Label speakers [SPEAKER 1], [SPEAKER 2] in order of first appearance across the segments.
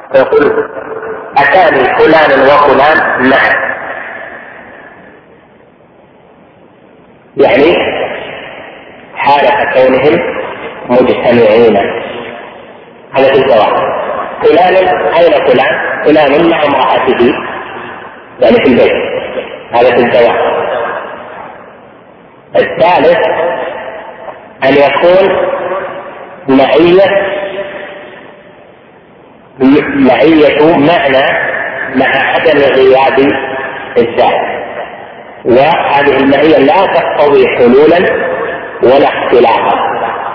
[SPEAKER 1] فيقول أتاني فلان وفلان معا، يعني حالة كونهم مجتمعين. هذا في الزواج. فلان أين فلان؟ فلان مع امرأته، يعني في البيت. هذا في الزواج. الثالث أن يكون معية معنى مع عدم غياب الذات، وهذه المعية لا تقتضي حلولا ولا اختلافا.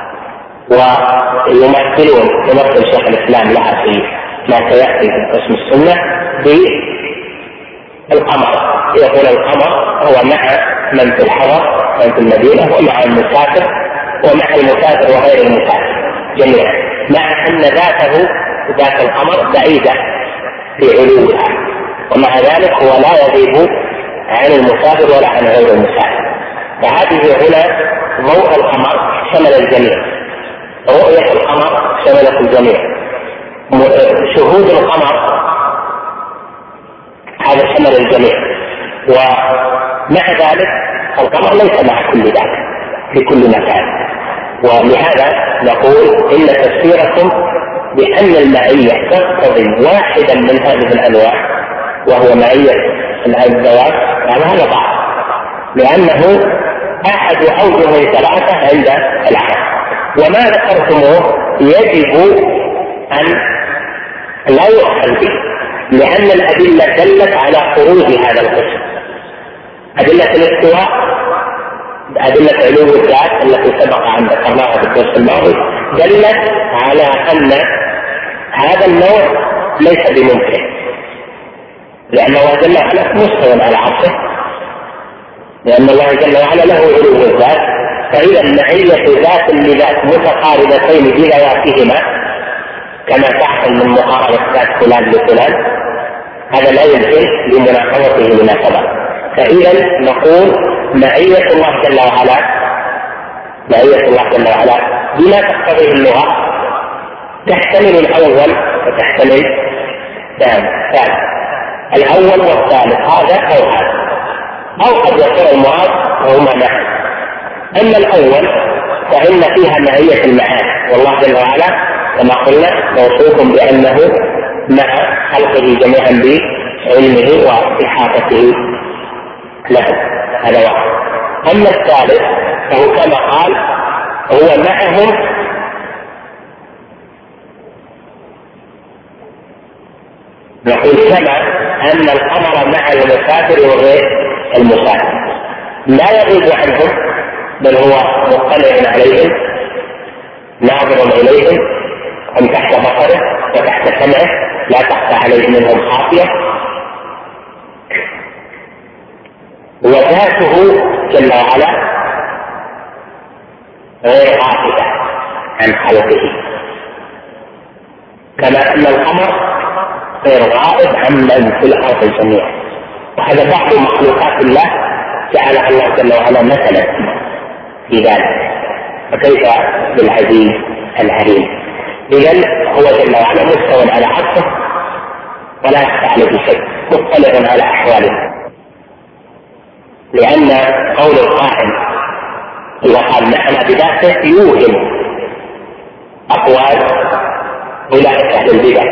[SPEAKER 1] ويمثل شيخ الإسلام لها في ما سيأتي في قسم السنة بالقمر. يقول القمر هو مع من في الحضر، من في المدينة، ومع المسافر، ومع المسافر وغير المسافر جميعا، مع أن ذاته ذات القمر بعيدة في علوها، ومع ذلك هو لا يغيب عن المسافر ولا عن غير المسافر. فهذه هنا ضوء القمر شمل الجميع، رؤية القمر شملت الجميع، شهود القمر هذا شمل الجميع. ومع ذلك القمر ليس مع كل ذلك في كل مكان. ولهذا نقول إن تفسيركم بأن المعية تقتضي واحدا من هذه الأنواع وهو معية الزواج، هذا ضعف، لأنه أحد أوجه ثلاثة عند العرب. وما ذكرتموه يجب أن لا يؤخذ به، لأن الأدلة دلت على خروج هذا القسم. أدلة الاستواء، أدلة علو الذات التي سبق أن ذكرناها في الدرس الماضي، دلت على أن هذا النوع ليس بممكن، لأنه جل وعلا مستوى على عرشه، لأن الله جل وعلا له علو الذات. فإذا معية ذات لذات متقاربتين بذواتهما كما تحصل من مقاربة ذات فلان لفلان، هذا لا يمكن لمناقضته لما سبق. فإذا نقول معية الله جل وعلا بما تقتضيه اللغة تحتمل الأول وتحتمل الثالث، الأول والثالث، هذا أو هذا، أو قد يكون المراد وهما معا. أما الأول فإن فيها معية المعاني، والله جل وعلا كما قلنا موصوف بأنه مع خلقه جميعا بعلمه وإحاطته له، هذا واحد. أما الثالث فهو كما قال هو معهم نقول كما أن القمر مع المسافر وغير المسافر لا يغيب عنهم، بل هو مطلع عليهم ناظر إليهم، هم تحت بصره وتحت سمعه، لا تخفى عليه منهم خافية. وذاته جل وعلا غير غافلة عن خلقه، كما أن القمر غير غائب عن من في الأرض الجميع. وهذا بعض مخلوقات الله جعلها الله جل وعلا مثلا في ذلك، فكيف بالعزيز العليم. إذن هو جل وعلا مستوى على عرشه ولا يخفى عليه شيء، مطلع على أحواله. لأن قول القائل إذا قال نحن بذاته يوهم أقوال أولئك أهل البدع،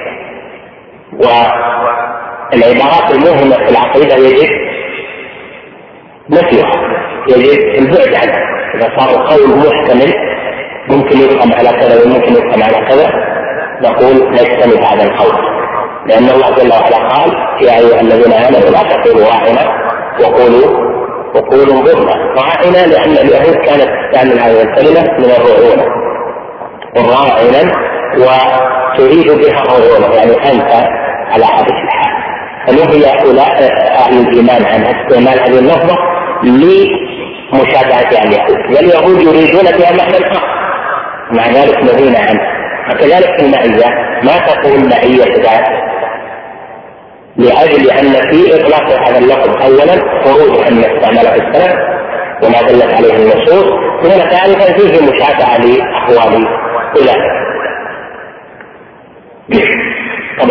[SPEAKER 1] والعبارات الموهمة في العقيدة يجب نفيها، يجب البعد عنها. إذا صار القول محتمل ممكن يفهم على كذا وممكن يفهم على كذا، نقول نجتنب هذا القول، لأن الله جل وعلا قال يا أيها الذين آمنوا لا تقولوا راعنا وقولوا انظرنا. راعنا لأن اليهود كانت تستعمل هذه الكلمة من الرعونة، والراعنا وتريد بها الرعونة، يعني أنت على هذه الحال. فنهي أهل الإيمان عن استعمال هذه اللفظة لمشابهة اليهود، واليهود يريدون بها معنى آخر، مع ذلك نهينا عنه. وكذلك المعية ما تقول معية ذات، لأجل أن في إطلاق هذا اللفظ أولا خروج عن استعمال السلام وما دلت عليه النصوص، ثم ثالثا فيه مشابهة لأحوال أولئك.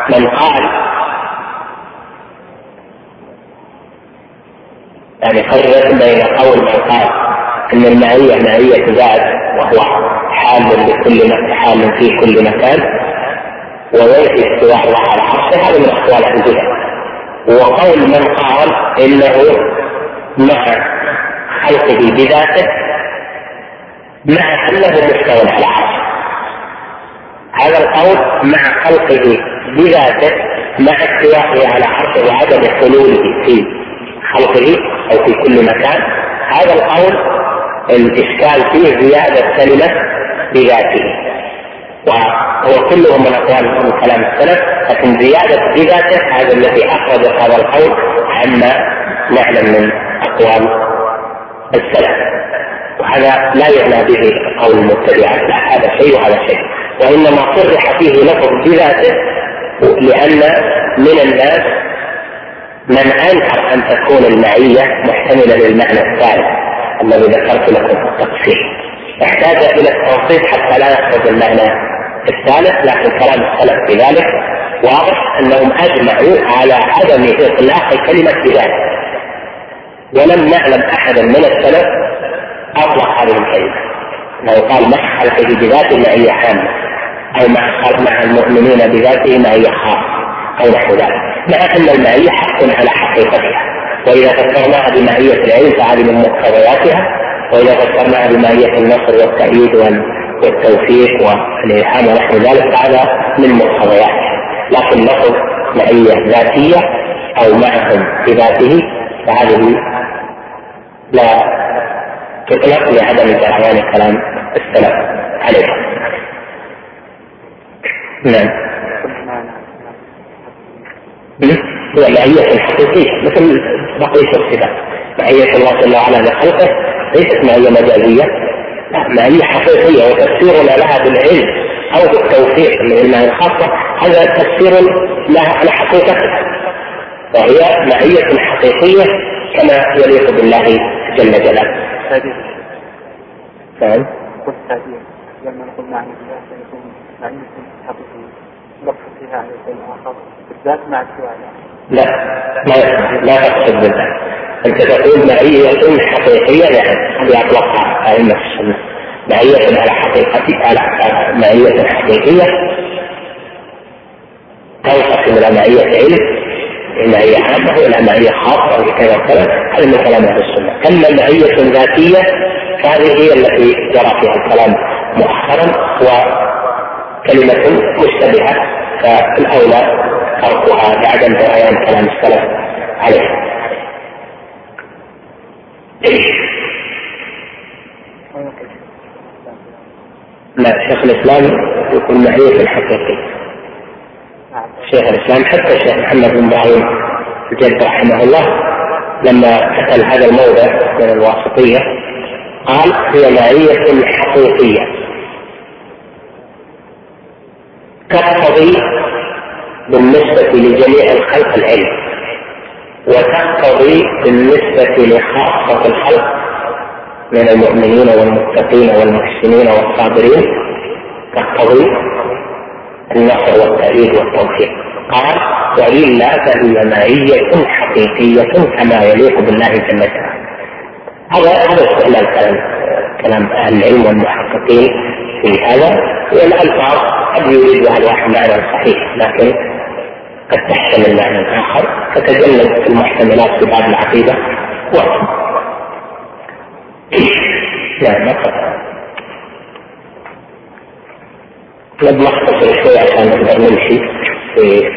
[SPEAKER 1] من قال يعني فرق بين قول من قال ان المعية معية ذات وهو حال في كل مكان وينفي استواء الله على عرشه، هذا من اقوال الجهل. وقول من قال انه مع خلقه بذاته مع انه مستوى على عرشه، هذا القول مع خلقه بذاته مع استوائه على عرشه وعدم حلوله في خلقه او في كل مكان، هذا القول الاشكال فيه زيادة كلمة بذاته، وهو كله من اقوال كلام السلف، لكن زيادة بذاته هذا الذي اخرج هذا القول عما نعلم من اقوال السلف، وهذا لا يعنى به قول المبتدعة، لا هذا شيء وهذا شيء، وانما صرح فيه لفظ بذاته لان من الناس من انكر ان تكون المعية محتملة للمعنى الثالث الذي ذكرت لكم في التفصيل، احتاج الى التوصيف حتى لا يخرج المعنى الثالث، لكن كلام السلف في ذلك واضح انهم اجمعوا على عدم اطلاق كلمة بذاته، ولم نعلم احدا من السلف اطلق هذه الكلمة، لو قال مع خلقه بذاته معية عامة او مع المؤمنين بذاته معية خاصة او نحو ذلك، مع ان المعية حق على حقيقتها، واذا فسرناها بمعية العلم فهذه من مقتضياتها، واذا فسرناها بمعية النصر والتأييد والتوفيق والإلهام ونحو ذلك فهذا من مقتضياتها، لكن لفظ معية ذاتية او معهم بذاته فهذه لا تطلق لعدم جريان كلام السلف عليها. نعم. هي معية حقيقية مثل بقية الصفات، معية الله جل وعلا لخلقه ليست معية مجازية، لا معية حقيقية، وتفسيرنا لها بالعلم أو بالتوفيق لأنها الخاصة هذا تفسير لها على حقيقتها، وهي معية حقيقية كما يليق بالله جل جلاله. نعم.
[SPEAKER 2] لما نقول معنى الله سيكون معية حقيقية نقصد فيها على شيء آخر بالذات مع السؤال.
[SPEAKER 1] لا تقصد بالله، أنت تقول معية حقيقية يعني هذه أطلقها أئمة السنة، معية على حقيقتها على معية حقيقية تنقسم إلى معية علم إلى معية عامة وإلى معية خاصة وكذا وكذا، هذا من كلام أهل السنة. أما معية ذاتية فهذه هي التي جرى فيها الكلام مؤخرا وكلمة مشتبهة، فالأولى تركها بعد انتهاء كلام السلف عليه. لا، شيخ الإسلام يكون معية الحقيقي، شيخ الإسلام حتى الشيخ محمد بن إبراهيم الجد رحمه الله لما كتل هذا الموضع من الواسطية قال هي معية حقيقية تقتضي بالنسبة لجميع الخلق العلم، وتقتضي بالنسبة لخاصة الخلق من المؤمنين والمتقين والمحسنين والصابرين تقتضي النصر والتأييد والتوفيق. قال وإلا فهي معية حقيقية كما يليق بالله جل وعلا. هذا استعمال كلام أهل العلم والمحققين في هذا، والألفاظ قد يريدها الواحد معنى صحيح لكن قد تحتمل معنى آخر، فتجنب المحتملات في باب العقيدة نختصر شوي عشان نقدر نمشي في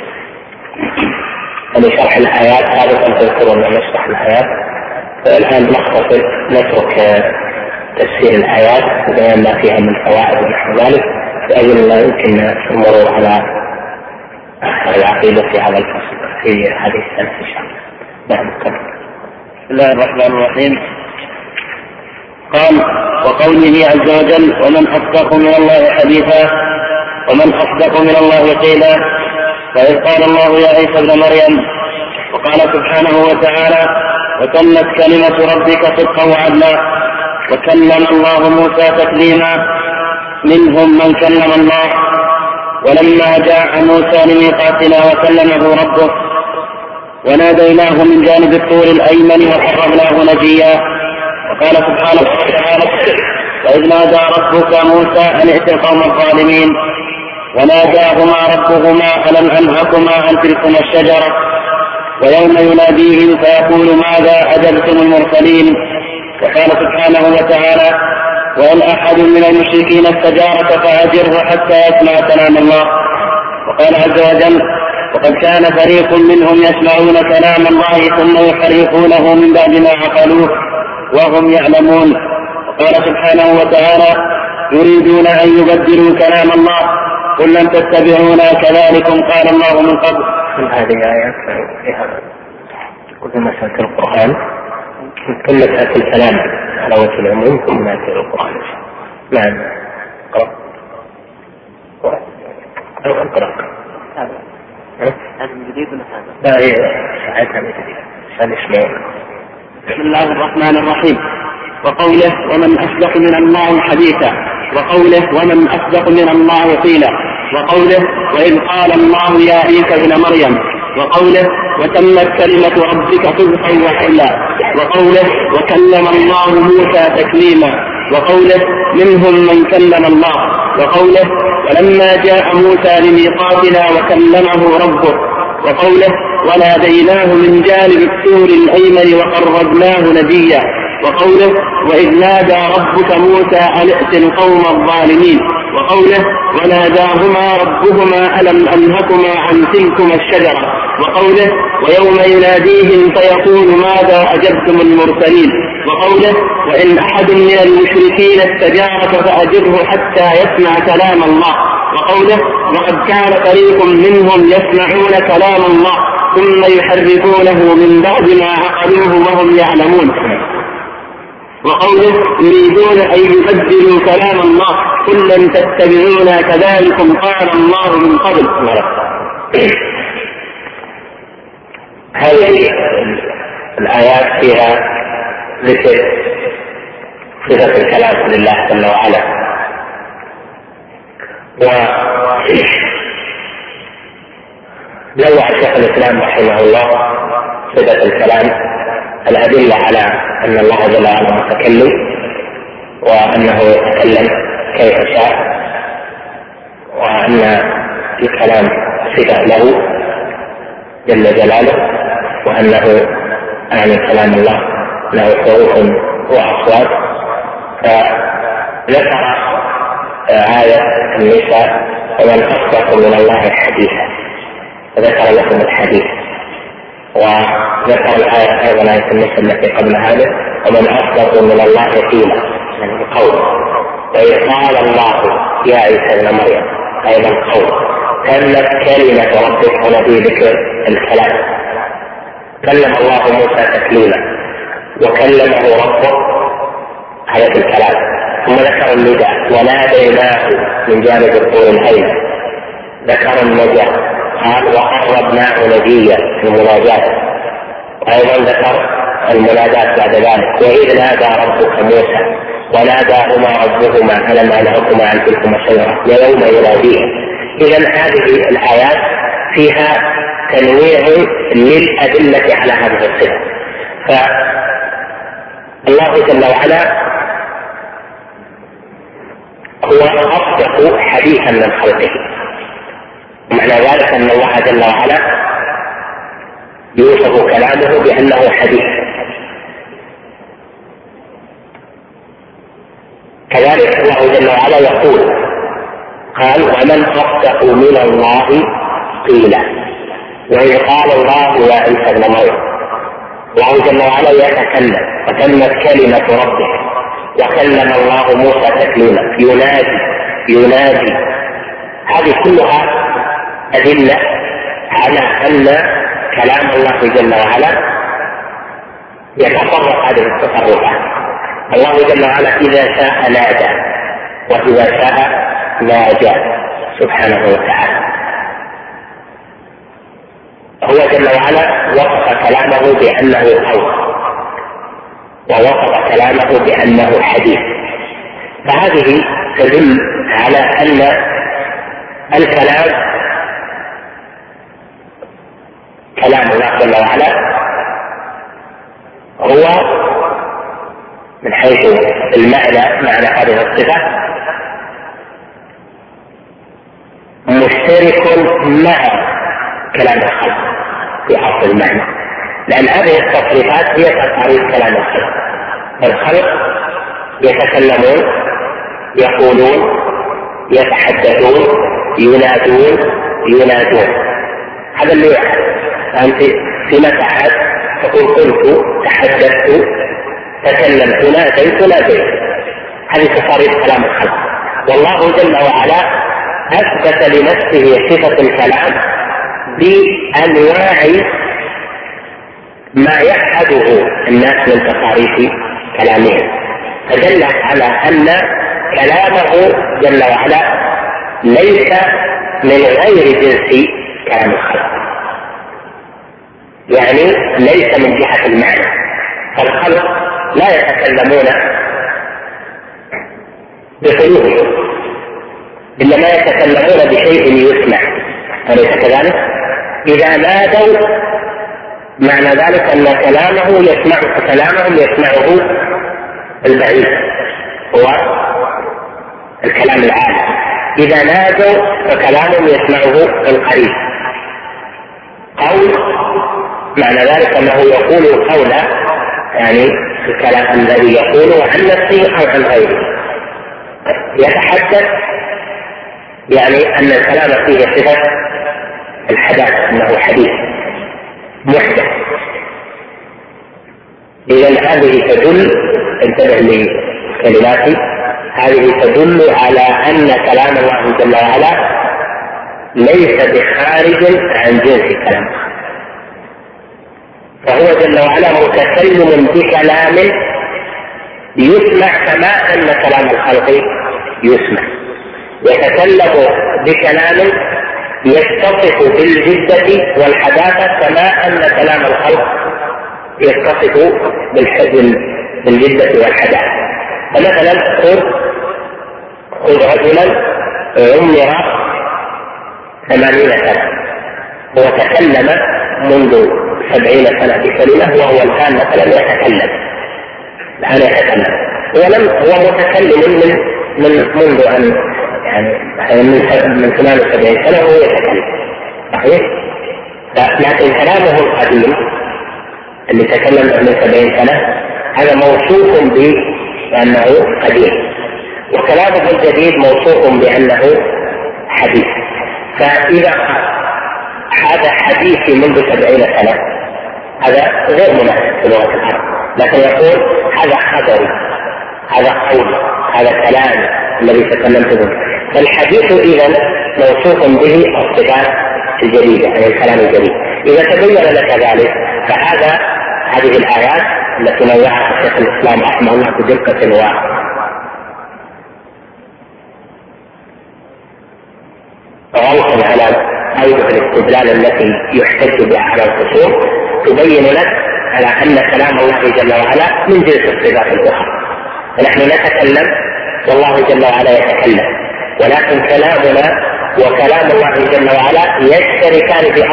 [SPEAKER 1] شرح الآيات. سابقا تذكرون أن نشرح الآيات، فالآن نختصر نترك تفسير الآيات وبيان ما فيها من فوائد ونحو ذلك، لأجل الله يمكن المرور على العقيدة في هذا الفصل في هذه السنة إن شاء الله. نعم.
[SPEAKER 3] بسم الله الرحمن الرحيم. قال وقوله عز وجل ومن أصدق من الله حديثا ومن أصدق من الله قيلا، فإذ قال الله يا عيسى ابن مريم، وقال سبحانه وتعالى وتمت كلمة ربك صدقا وعدلا، وكلم الله موسى تكليما، منهم من كلم الله ولما جاء موسى لميقاتنا وكلمه ربه وناديناه من جانب الطور الأيمن وقربناه نجيا. وقال سبحانه وتعالى وإذ نادى ربك موسى أن ائت القوم الظالمين وناداهما ربهما ألم أنهكما عن تلكما الشجرة ويوم يناديهم فيقول ماذا أجبتم المرسلين. وقال سبحانه وتعالى وإن أحد من المشركين استجارك فأجره حتى يسمع كلام الله. وقال عز وجل وقد كان فريق منهم يسمعون كلام الله ثم يحرفونه من بعد ما عقلوه وهم يعلمون. وقال سبحانه وتعالى يريدون أن يبدلوا كلام الله قل لن تتبعونا كذلكم قال الله من قبل.
[SPEAKER 1] هذه آيات فيها كل مسألة القرآن كل مسألة الكلام على وجه العموم ثم نأتي القرآن. نعم اقرأ.
[SPEAKER 2] هذا من جديد ولا هذا؟
[SPEAKER 1] لا هي ساعتها من جديد.
[SPEAKER 3] بسم الله الرحمن الرحيم. وقوله ومن أصدق من الله حديثا. وقوله ومن أصدق من الله قيلا. وقوله وإذ قال الله يا عيسى ابن مريم. وقوله وتمت كلمة ربك صدقا وعدلا. وقوله وكلم الله موسى تكليما. وقوله منهم من كلم الله. وقوله ولما جاء موسى لميقاتنا وكلمه ربه. وقوله وناديناه من جانب الطور الأيمن وقربناه نجيا. وقوله وإذ نادى ربك موسى أن ائت القوم الظالمين. وقوله وناداهما ربهما ألم أنهكما عن تلكما الشجرة. وقوله ويوم يناديهم فيقول ماذا أجبتم المرسلين. وقوله وإن أحد من المشركين استجارك فأجره حتى يسمع كلام الله. وقوله وقد كان فريق منهم يسمعون كلام الله ثم يحرفونه من بعد ما عقلوه وهم يعلمون. وقوله يريدون أن يبدلوا كلام الله قل لن تتبعونا كذلكم قال الله من قبل.
[SPEAKER 1] هذه الآيات فيها ذكر صفة الكلام لله جل وعلا. ونوع شيخ الإسلام رحمه الله صفة الكلام الأدلة على أن الله جل وعلا متكلم وأنه يتكلم كيف شاء وأن الكلام صفة له جل جلاله وأنه يعني كلام الله له حروف وأصوات. فذكر آية النساء ومن أصدق من الله حديثا فذكر لكم الحديث. وذكر الآية أيضا آية النساء التي قبل هذا ومن أصدق من الله قيلا يعني قول. وإذ قال الله يا عيسى ابن مريم أيضا قول. تمت كلمة ربك هنا في ذكر الكلام. كلم الله موسى تكليما وكلمه ربه على الكلام. ثم ذكر النداء وناديناه من جانب الطور الأيمن. ذكر النجاة قال وقربناه نجيا في المناجاة. وأيضا ذكر المنادات بعد ذلك وإذ نادى ربك موسى وناداهما ربهما ألم أنهكما عن تلكما الشجرة ويوم يناديهم. إذن هذه الآيات فيها تنويع للأدلة على هذه الصفة. فالله جل وعلا هو أصدق حديثا من خلقه. معنى ذلك أن الله جل وعلا يوصف كلامه بأنه حديث. كذلك الله جل وعلا يقول قال ومن أصدق من الله قيلا. وإذ قال الله يا عيسى ابن مريم. الله جل وعلا يتكلم وتمت كلمة ربه وكلم الله موسى تكليما ينادي. هذه كلها أدلة على أن كلام الله جل وعلا يتصرف هذه التصرفات. الله جل وعلا إذا شاء نادى وإذا شاء ناجى سبحانه وتعالى. هو جل وعلا وصف كلامه بأنه قول ووصف كلامه بأنه حديث. فهذه تدل على أن الكلام كلام الله جل وعلا هو من حيث المعنى، معنى هذه الصفة مشترك مع كلام الخلق في أصل المعنى، لأن هذه التصريفات هي تصاريف كلام الخلق. الخلق يتكلمون، يقولون، يتحدثون، ينادون. هذا اللي يحدث. أنت فيما تحدث تقول قلت، تحدثت، تكلمت، ناديت. هذه تصاريف كلام الخلق. والله جل وعلا أثبت لنفسه صفة الكلام بأنواع ما يشهده الناس من تصاريف كلامهم، فدل على أن كلامه جل وعلا ليس من غير جنس كلام الخلق، يعني ليس من جهة المعنى. فالخلق لا يتكلمون بقلوبهم، إنما يتكلمون بشيء يسمع، أليس كذلك؟ إذا نادوا معنى ذلك أن كلامهم يسمعه البعيد، هو الكلام العالي. إذا نادوا فكلامهم يسمعه القريب. قول معنى ذلك أنه يقول قولا، يعني الكلام الذي يقوله عن نفسه أو عن غيره. يتحدث يعني أن الكلام فيه صفة الحداث، أنه حديث محدث. إذن هذه تدل، انتبه لكلماتي، هذه تدل على أن كلام الله جل وعلا ليس بخارج عن جنس كلام، فهو جل وعلا متكلم بكلام يسمع كما أن كلام الخلق يسمع، يتكلم بكلام يتصف بالجدة والحداثة كما أن كلام الخلق يتصف بالجدة والحداثة. فمثلا خذ رجلا عمر 80 سنة، هو تكلم منذ 70 سنة بكلمة، وهو الآن مثلا يتكلم، هو متكلم منذ أن يعني من 78 سنة وهو يتكلم، صحيح؟ لكن كلامه القديم اللي تكلم من 70 سنة هذا موصوف بأنه قديم، وكلامه الجديد موصوف بأنه حديث. فإذا هذا حديثي منذ 70 سنة هذا غير مناسب في لغة العرب، لكن يقول هذا خبري، هذا قول، هذا كلام الذي تكلمت به. فالحديث إذن موصوف به الصفات الجديدة، يعني الكلام الجديد. إذا تبين لك ذلك هذه الآيات التي نوعها شيخ الإسلام رحمه الله بدقة وغوصا على أوجه الاستدلال التي يحتج بها على الخصوم، تبين لك على أن كلام الله جل وعلا من جنس الصفات الأخرى. فنحن نتكلم والله جل وعلا يتكلم، ولكن كلامنا وكلام الله جل وعلا يشتركان في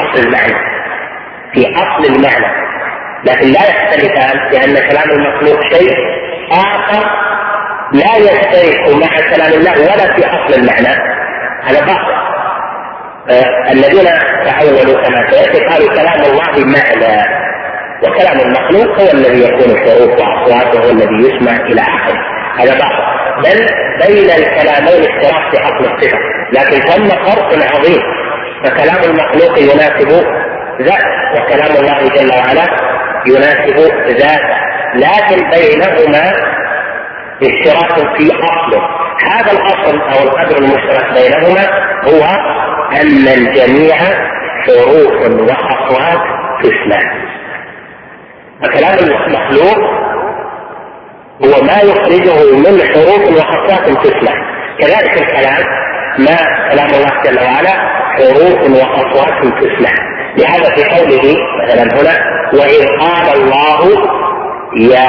[SPEAKER 1] أصل المعنى، لكن لا يختلفان، لأن كلام المخلوق شيء آخر لا يشترك مع كلام الله ولا في أصل المعنى. هذا بعض الذين تحولوا كما سيأتي قالوا كلام الله معنى، وكلام المخلوق هو الذي يكون حروف وأصوات وهو الذي يسمع إلى آخره. هذا بعض، بل بين الكلامين اشتراك في أصل الصفة، لكن ثم فرق عظيم، فكلام المخلوق يناسب ذات، وكلام الله جل وعلا يناسب ذاته، لكن بينهما اشتراك في أصله. هذا الأصل أو القدر المشترك بينهما هو أن الجميع حروف وأصوات تسمع. فكلام المخلوق هو ما يخرجه من حروف وأصوات تسمع، كذلك الكلام ما كلام الله جل وعلا حروف وأصوات تسمع. لهذا في قوله مثلا هنا وإذ قال الله يا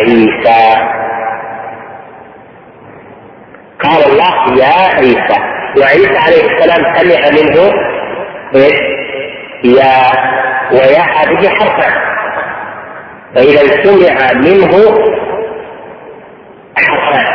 [SPEAKER 1] عيسى، قال الله يا عيسى، وعيسى عليه السلام سمع منه يا ويا هذه حرفان، فإذا سمع منه حرفان،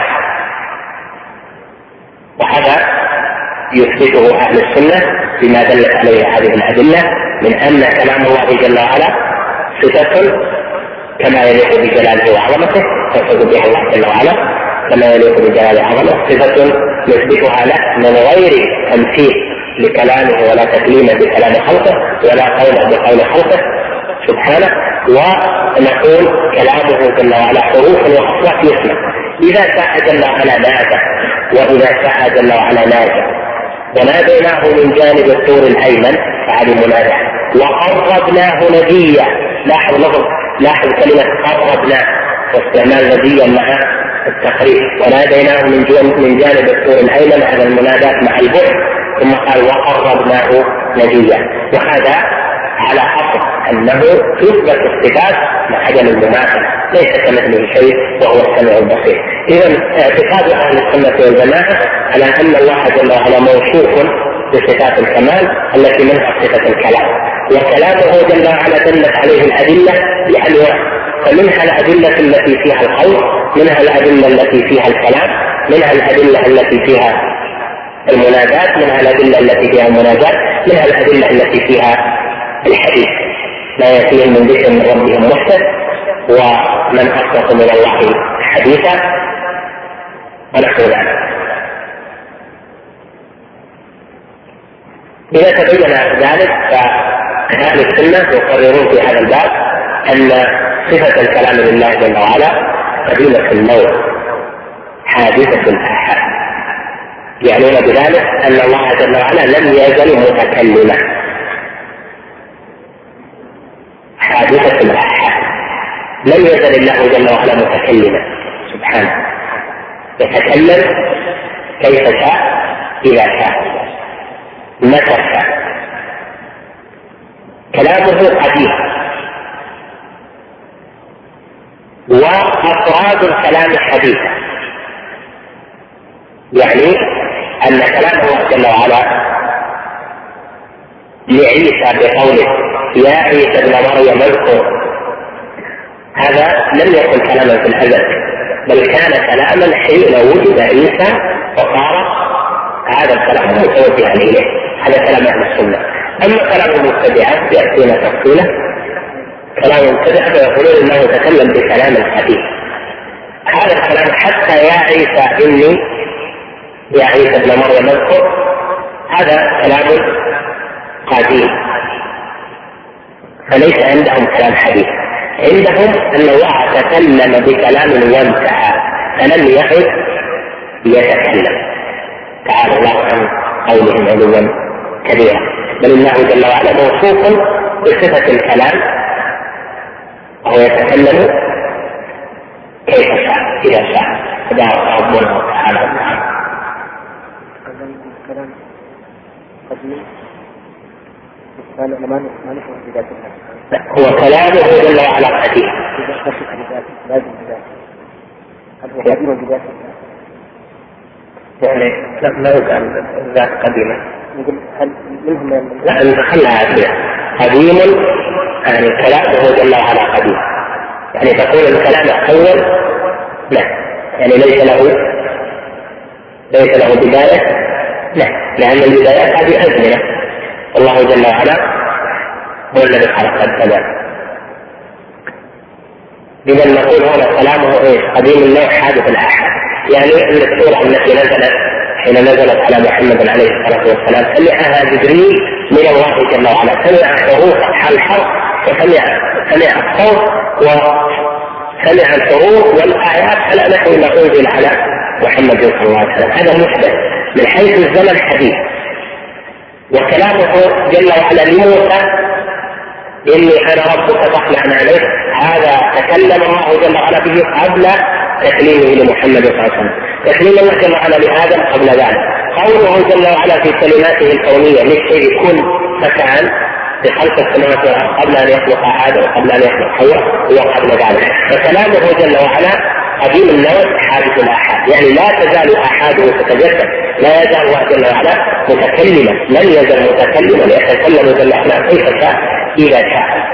[SPEAKER 1] وهذا يثبته أهل السنة بما دلت عليه هذه الأدلة من أن كلام الله جل وعلا صفة كما يليق بجلاله وعظمته، تصف بها الله جل وعلا كما يليق بجلاله وعظمته، صفة نثبتها له من غير تمثيل لكلامه ولا تكليمه بكلام خلقه ولا قوله بقول خلقه سبحانه. ونقول كلامه جل وعلا حروف واصوات يسمع، اذا شاء جل وعلا نادى، واذا شاء جل وعلا نادى، وناديناه من جانب الطور الايمن فهذه منادى، وقربناه نجيا. لاحظ كلمه قربناه واستعمال نجيا مع التقريب، وناديناه من جانب الطور الايمن، هذا المناداه مع البعد، ثم قال وقربناه نجيا، وهذا على حسب انه يثبت الصفات مع عدم المماثله، ليس كمثله شيء وهو السميع البصير. اذا اعتقاد اهل السنه والجماعه على ان الله جل وعلا موصوف بصفات الكمال التي منها صفه الكلام، وكلامه جل وعلا دلت عليه الادله بانواع، فمنها الادله التي فيها القول، منها الادله التي فيها الكلام، منها الادله التي فيها المناجات، منها الادله التي فيها المناجات، منها الادله التي فيها الحديث، لا يأتيهم من ذكر من ربهم محدث ومن أصدق من الله حديثا ونحو ذلك. إذا تبين ذلك فأهل السنة يقررون في هذا الباب أن صفة الكلام لله جل وعلا قديمة النوع حادثة الآحاد، يعنون بذلك أن الله جل وعلا لم يزل متكلما، حادثة الآحاد، لم يزل الله جل وعلا متكلما سبحانه، يتكلم كيف شاء إذا شاء متى شاء، كلامه قديم، وأفراد الكلام حديثة، يعني أن كلام الله جل وعلا لعيسى بقوله يا عيسى ابن مريم اذكر، هذا لم يكن كلاما في الازل، بل كان كلاما حين وجد عيسى وصار هذا الكلام متوجها اليه، هذا كلام اهل السنه. اما كلام المبتدعات ياتينا تفصيله، كلام المبتدعه فيقولون انه يتكلم بكلام حديث، هذا الكلام حتى يا عيسى اني يا عيسى ابن مريم اذكر، هذا كلام قديم، فليس عندهم كلام حديث، عندهم ان الله تكلم بكلام وانتهى فلم يعد يتكلم، تعالى الله عن قولهم علوا كبيرا، بل الله جل وعلا موصوف بصفه الكلام وهو يتكلم كيف شاء اذا شاء، تبارك ربنا وتعالى وتعالى. هو كلامه جل وعلا قديم، يعني لا يقال ذات قديمة، لا نخلها قديم، يعني كلامه جل وعلا قديم، يعني تقول الكلام الأول لا، يعني ليس له بداية، لا، لأن البدايات هذه أزمنة، الله جل وعلا هو الذي خلق الكلام. إذا نقول هنا كلامه قديم النوع حادث الآحاد، يعني أن السورة التي نزلت حين نزلت على محمد عليه الصلاة والسلام سمعها جبريل من الله جل وعلا، سمع حروف الحرف وسمع الصوت وسمع الحروف والآيات على نحو ما أنزل على محمد صلى الله عليه وسلم، هذا محدث من حيث الزمن حديث. وكلامه جل وعلا لموسى إني أنا ربك فاخلع عليك، هذا تكلم الله جل وعلا به قبل تكليمه لمحمد صلى الله عليه وسلم، تكليم الله جل وعلا لآدم قبل ذلك، قوله جل وعلا في كلماته الكونية للشيء كن فكان بخلق السماوات والأرض قبل أن يخلق آدم وقبل أن يخلق حواء وقبل ذلك، فكلامه جل وعلا قديم النوع حادث الآحاد، يعني لا تزال آحاده تتجسد لا يزال الله جل وعلا متكلما، لن يزال متكلما يتكلم جل وعلا كيف شاء إذا شاء.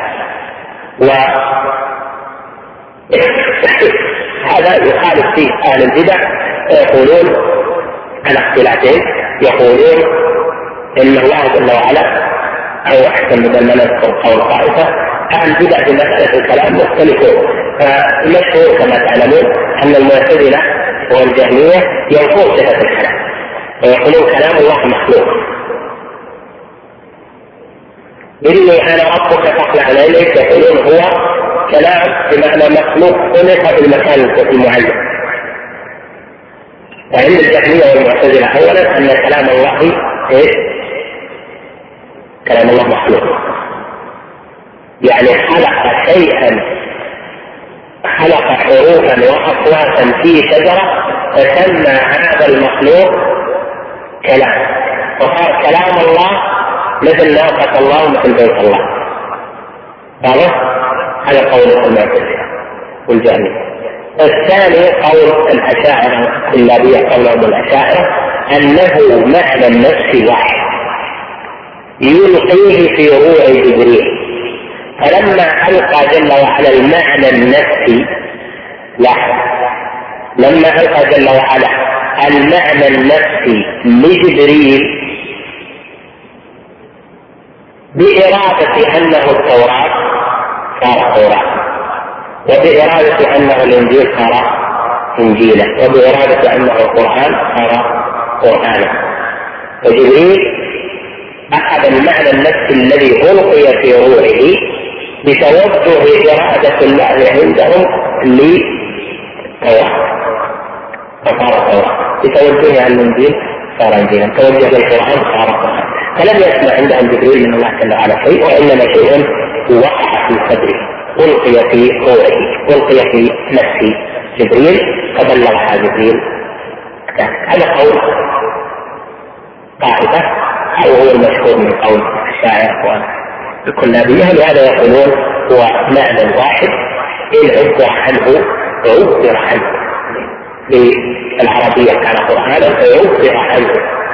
[SPEAKER 1] وهذا يخالف فيه أهل البدع، يقولون على اختلافين، يقولون إن الله جل وعلا أو أحسن من أن نذكر قول طائفة أهل البدع في مسألة الكلام مختلفون. فمشهور كما تعلمون أن المعتزلة والجهمية ينفون صفة الكلام ويقولون كلام الله مخلوق، إني أنا ربك فاخلع إليك، يقولون هو كلام بمعنى مخلوق خلق في المكان المعين. وعند الجهمية والمعتزلة أولا أن كلام الله كلام الله مخلوق، يعني خلق شيئا، خلق حروفا وأصواتا في شجرة فسمى هذا المخلوق كلام، وصار كلام الله مثل ناقة الله مثل بيت الله. هذا قول المعتزلة والجهمية. الثاني قول الأشاعرة الكلابية، قولهم الأشاعرة أنه معنى النفس واحد يلقيه في روع جبريل، فلما ألقى جل وعلا المعنى النفسي لما ألقى جل وعلا المعنى النفسي لجبريل بإرادة أنه التوراة صار توراة، وبإرادة أنه الإنجيل صار إنجيلا، وبإرادة أنه القرآن صار قرآنا. فجبريل أخذ المعنى النفسي الذي ألقي في روحه بتوجه إرادة الله عندهم للتوراة فصار توراة، بتوجه عن الإنجيل صار إنجيلا، توجه للقرآن صار قرآن. فلم يسمع عندهم جبريل من الله جل وعلا شيء، وإنما شيء وقع في صدره، ألقي في روحه، ألقي في نفس جبريل فبلغها جبريل. هذا قول طائفة، أو هو المشهور من قول الشاعر والكلابية، لهذا يقولون هو معنى واحد إن عبر عنه بالعربية كان قرآنا، فيعبر عنه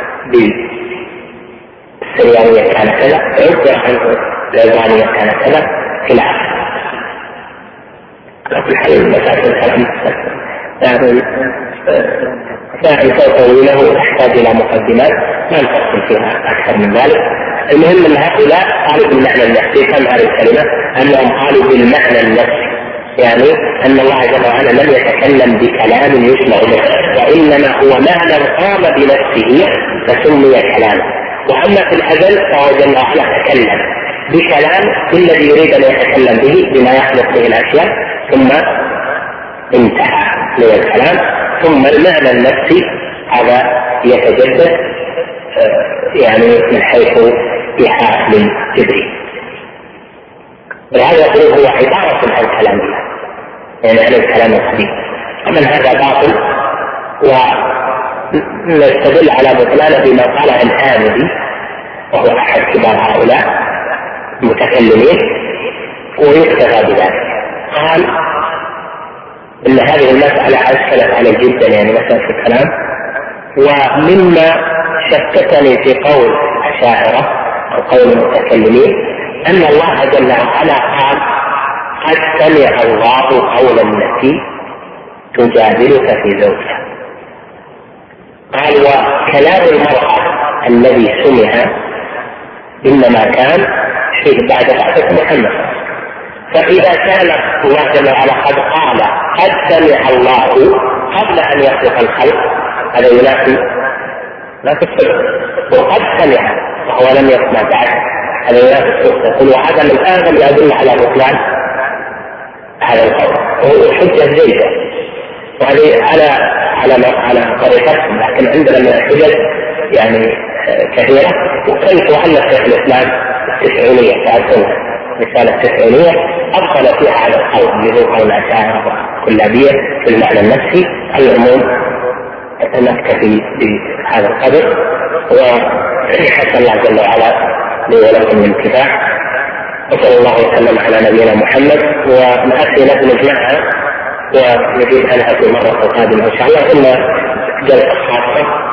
[SPEAKER 1] بالسريانية كان كذا، فيعبر عنه بالعبرانية كان كذا إلى آخره. على كل حال مسائل الكلام يعني طويلة تحتاج إلى مقدمات ما نفصل فيها أكثر من ذلك. المهم أن هؤلاء قالوا بالمعنى النفسي، كم هذه الكلمة أنهم قالوا بالمعنى النفسي، يعني أن الله جل وعلا لم يتكلم بكلام يسمع له، وإنما هو معنى قام بنفسه فسمي كلاما. وأما في الأزل فهو جل وعلا تكلم بكلام الذي يريد أن يتكلم به بما يخلق به الأشياء، ثم انتهى من الكلام. ثم المعنى النفسي هذا يتجدد يعني من حيث إيحاء من جبريل، ولهذا يقول هو عبارة عن كلام الله، يعني عن الكلام القديم. ومن هذا باطل، ونستدل على بطلانه بما قاله الآمدي وهو أحد كبار هؤلاء المتكلمين، ويكتفى بذلك. قال إن هذه المسألة أشكلت على جدا، يعني مسألة الكلام. ومما شككني في قول الأشاعرة أو قول المتكلمين أن الله جل وعلا قال قد سمع الله قول التي تجادلك في زوجها. قال وكلام المرأة الذي سمع إنما كان فيه بعد بعثة محمد، فإذا كان الله جل وعلا قد قال قد سمع الله قبل أن يخلق الخلق هذا ينافي لا تفسر، وقد سمع وهو لم يسمع بعد هذا ينافي التفسير. وهذا من أعظم الأدلة على بطلان هذا القول، وهو حجة جيدة، وهذه على طريقتهم، لكن عندنا من الحجج يعني كثيرة. وكيف أن شيخ الإسلام التسعينية تعرفون رسالة التسعينية أدخل فيها على القول اللي هو قول الأشاعرة والكلابية في المعنى النفسي. العموم نكتفي بهذا القدر، وحسن الله جل وعلا لي ولكم الانتفاع، وصلى الله وسلم على نبينا محمد. ونأتي نبنج معها ونجيب عنها في مرة قادمة إن شاء الله، إلا جلسة خاصة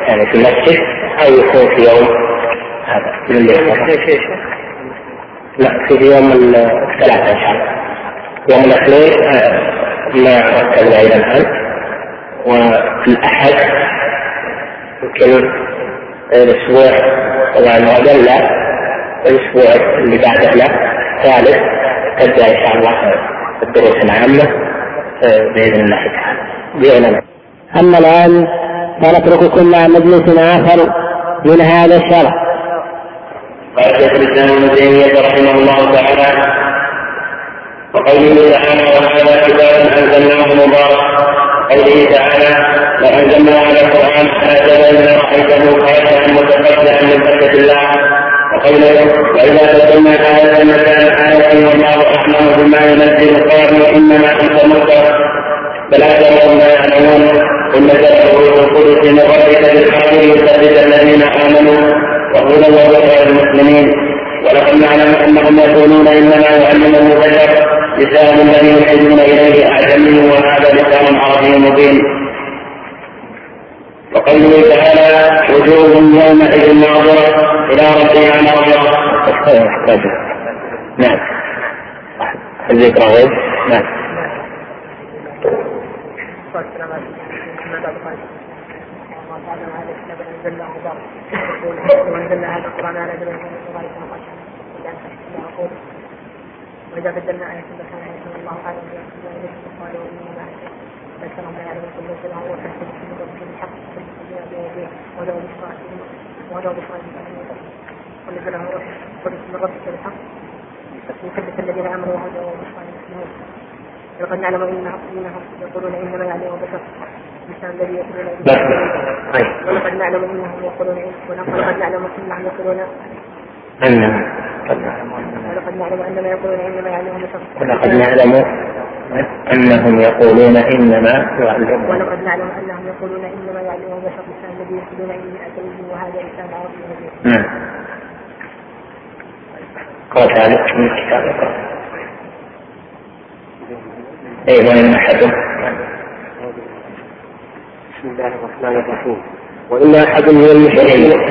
[SPEAKER 1] يعني في المسجد أو يكون في يوم هذا من الليل. لا في يوم الثلاثة إن شاء الله. يوم الاثنين ما ركزنا إلى الآن، وفي الأحد يمكن الأسبوع طبعا وقبل الأسبوع اللي بعده ثالث تبدأ إن شاء الله الدروس العامة بإذن الله تعالى بإذن الله.
[SPEAKER 4] أما الآن فنترككم مع مجلس آخر من هذا الشرح.
[SPEAKER 3] قال شيخ الإسلام ابن تيمية رحمه الله تعالى: وقوله تعالى: وهذا كتاب أنزلناه مبارك. قوله تعالى: وأنزلنا على القرآن على جبل رأيته خاشعا متصدعا من خشية الله. وقوله: وإذا بدلنا آية مكان آية والله أعلم بما ينزل قالوا إنما أنت مفتر بل أكثرهم لا يعلمون. قل نزل الروح القدس من ربك بالحق ليثبت الذين آمنوا وهدى وبشرى للمسلمين. ولقد نعلم أنهم يقولون إنما يعلمه بشر لسان الذي يلحدون إليه أعجمي وهذا لسان عربي مبين. وقوله تعالى: وجوه يومئذ ناظرة إلى ربها ناظرة.
[SPEAKER 1] نعم الذكر غير. نعم.
[SPEAKER 5] وأنزلنا هذا القرآن على جبل وإذا بدلنا آية مكان آية والله أعلم بما ينزل قالوا إنما أكثرهم لا يعلمون كل شيء وهو حسب بالحق ولو بشرى ونزله قدس من ربك بالحق يثبت الذين آمنوا وهدى وبشرى للمسلمين. ولقد نعلم إنهم يقولون إنما يعلمه بشر لسان الذي يقولون ولقد نعلم إنهم يقولون ولقد نعلم إنهم يقولون ولقد نعلم أنما يقولون إنما يعلمه بشر.
[SPEAKER 1] ولقد نعلم أنهم يقولون إنما يعلمه.
[SPEAKER 5] ولقد نعلم أنهم يقولون إنما يعلمه بشر لسان الذي يقولون إني أتيت وهذا لسان عربي مبين.
[SPEAKER 1] قال ذلك من كتابك. وإن أحد.
[SPEAKER 2] بسم الله الرحمن الرحيم. وإن أحد من المشركين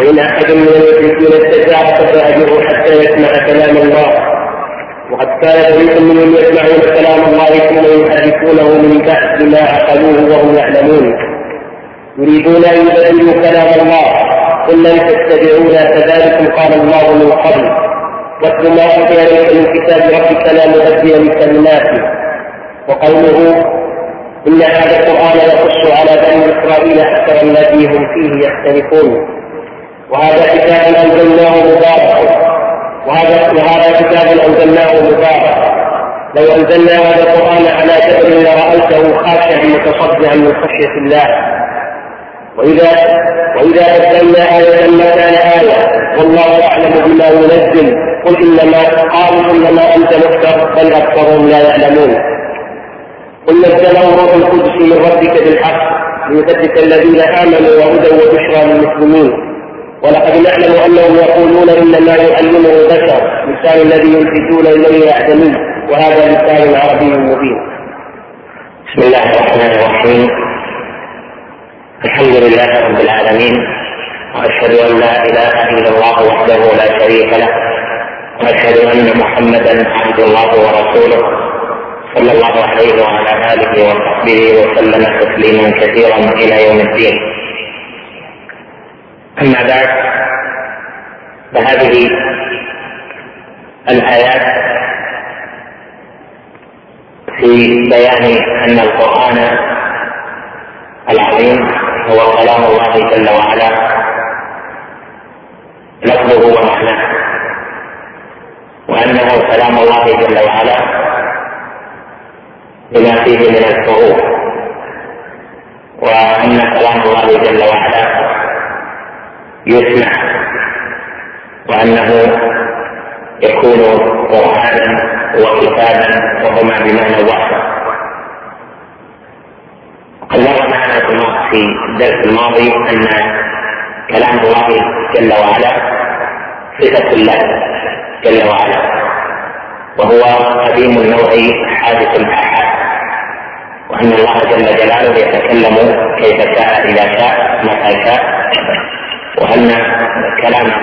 [SPEAKER 2] استجاب فأجره حتى يسمع كلام الله. وقد كان فريق منهم يسمعون كلام الله ثم يحرفونه من بعد ما عقلوه وهم يعلمون يريدون أن يبدلوا كلام الله. قل لن تتبعونا كذلكم قال الله من قبل واتل ما أوحي إليك من كتاب ربك لا مبدل لكلماته. وقوله: إن هذا القرآن يقص على بني إسرائيل أكثر الذي هم فيه يختلفون. وهذا كتاب أنزلناه مبارك لو أنزلنا هذا القرآن على جبل لرأيته خاشعا متصدعا من خشية الله. وإذا بدلنا آية مكان آية والله أعلم بما ينزل قل إنما أنت مفتر بل أكثرهم لا يعلمون. قل نزله روح القدس من ربك بالحق ليثبت الذين آمنوا وهدى وبشرى للمسلمين. ولقد نعلم أنهم يقولون إنما يعلمه بشر لسان الذي يلحدون إليه أعجمي وهذا لسان عربي مبين.
[SPEAKER 1] بسم الله الرحمن الرحيم. الحمد لله رب العالمين، وأشهد أن لا إله إلا الله وحده لا شريك له، وأشهد أن محمدا عبد الله ورسوله صلى الله عليه وعلى آله وصحبه وسلم تسليما كثيرا إلى يوم الدين. أما بعد، فهذه الآيات في بيان أن القرآن العظيم هو كلام الله جل وعلا لفظه ومعناه، وأنه كلام الله جل وعلا بما فيه من الفروق، وأن كلام الله جل وعلا يسمع، وأنه يكون قرآنا وكتابا وهما بمعنى واحد. قد مر معنا في الدرس الماضي أن كلام الله جل وعلا صفة الله جل وعلا، وهو قديم النوع حادث الآحاد، وأن الله جل جلاله يتكلم كيف شاء إذا شاء متى شاء، وأن كلامه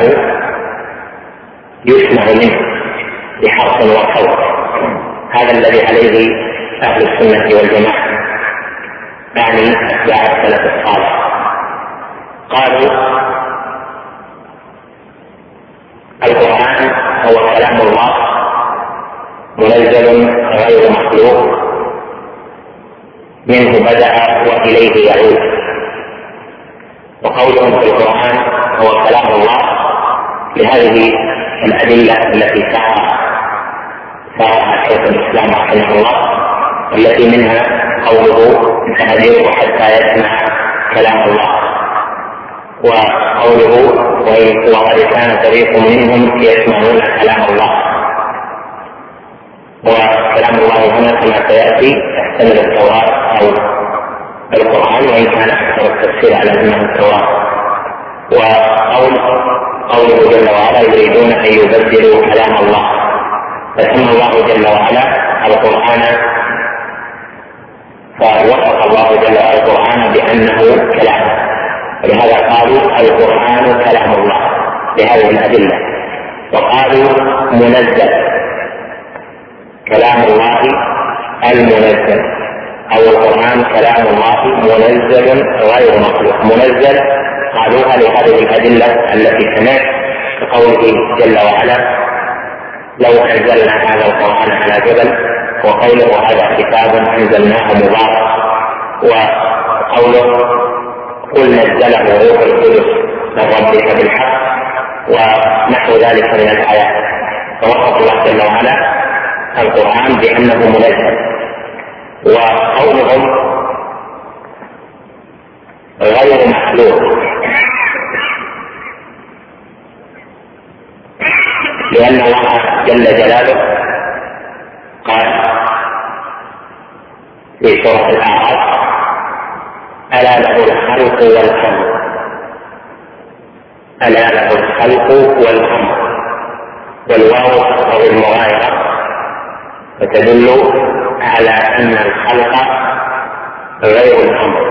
[SPEAKER 1] يسمع منه بحرف وصوت. هذا الذي عليه أهل السنة والجماعة، يعني أتباع السلف الصالح. قالوا القرآن هو كلام الله منزل غير مخلوق، منه بدأ وإليه يعود. وقولهم في القرآن هو كلام الله لهذه الأدلة التي سارها شيخ الإسلام رحمه الله، والتي منها قوله فهديه حتى يسمع كلام الله، وقوله وقد كان فريق منهم يسمعون كلام الله. وكلام الله هنا كما سيأتي يحتمل التوراة أو القرآن، وإن كان أكثر التفسير على أنه التوراة. وقوله جل وعلا يريدون أن يبدلوا كلام الله، فسمى الله جل وعلا القرآن، فوصف الله جل وعلا القرآن بأنه كلام، ولهذا قالوا القرآن كلام الله بهذه الأدلة. وقالوا منزل، كلام الله المنزل، أو القرآن كلام الله منزل غير مخلوق. منزل قالوها لهذه الأدلة التي سمعت، كقوله جل وعلا لو أنزلنا هذا القرآن على جبل، وقوله هذا كتاب أنزلناه مبارك، وقوله قل نزله روح القدس من ربك بالحق، ونحو ذلك من الآيات. فوصف الله جل وعلا القرآن بأنه منزل. وقولهم غير مخلوق لأن الله جل جلاله قال في سورة الأعراف ألا له الخلق والأمر، ألا له الخلق والأمر، والواو أو المغايرة فتدل على أن الخلق غير الأمر.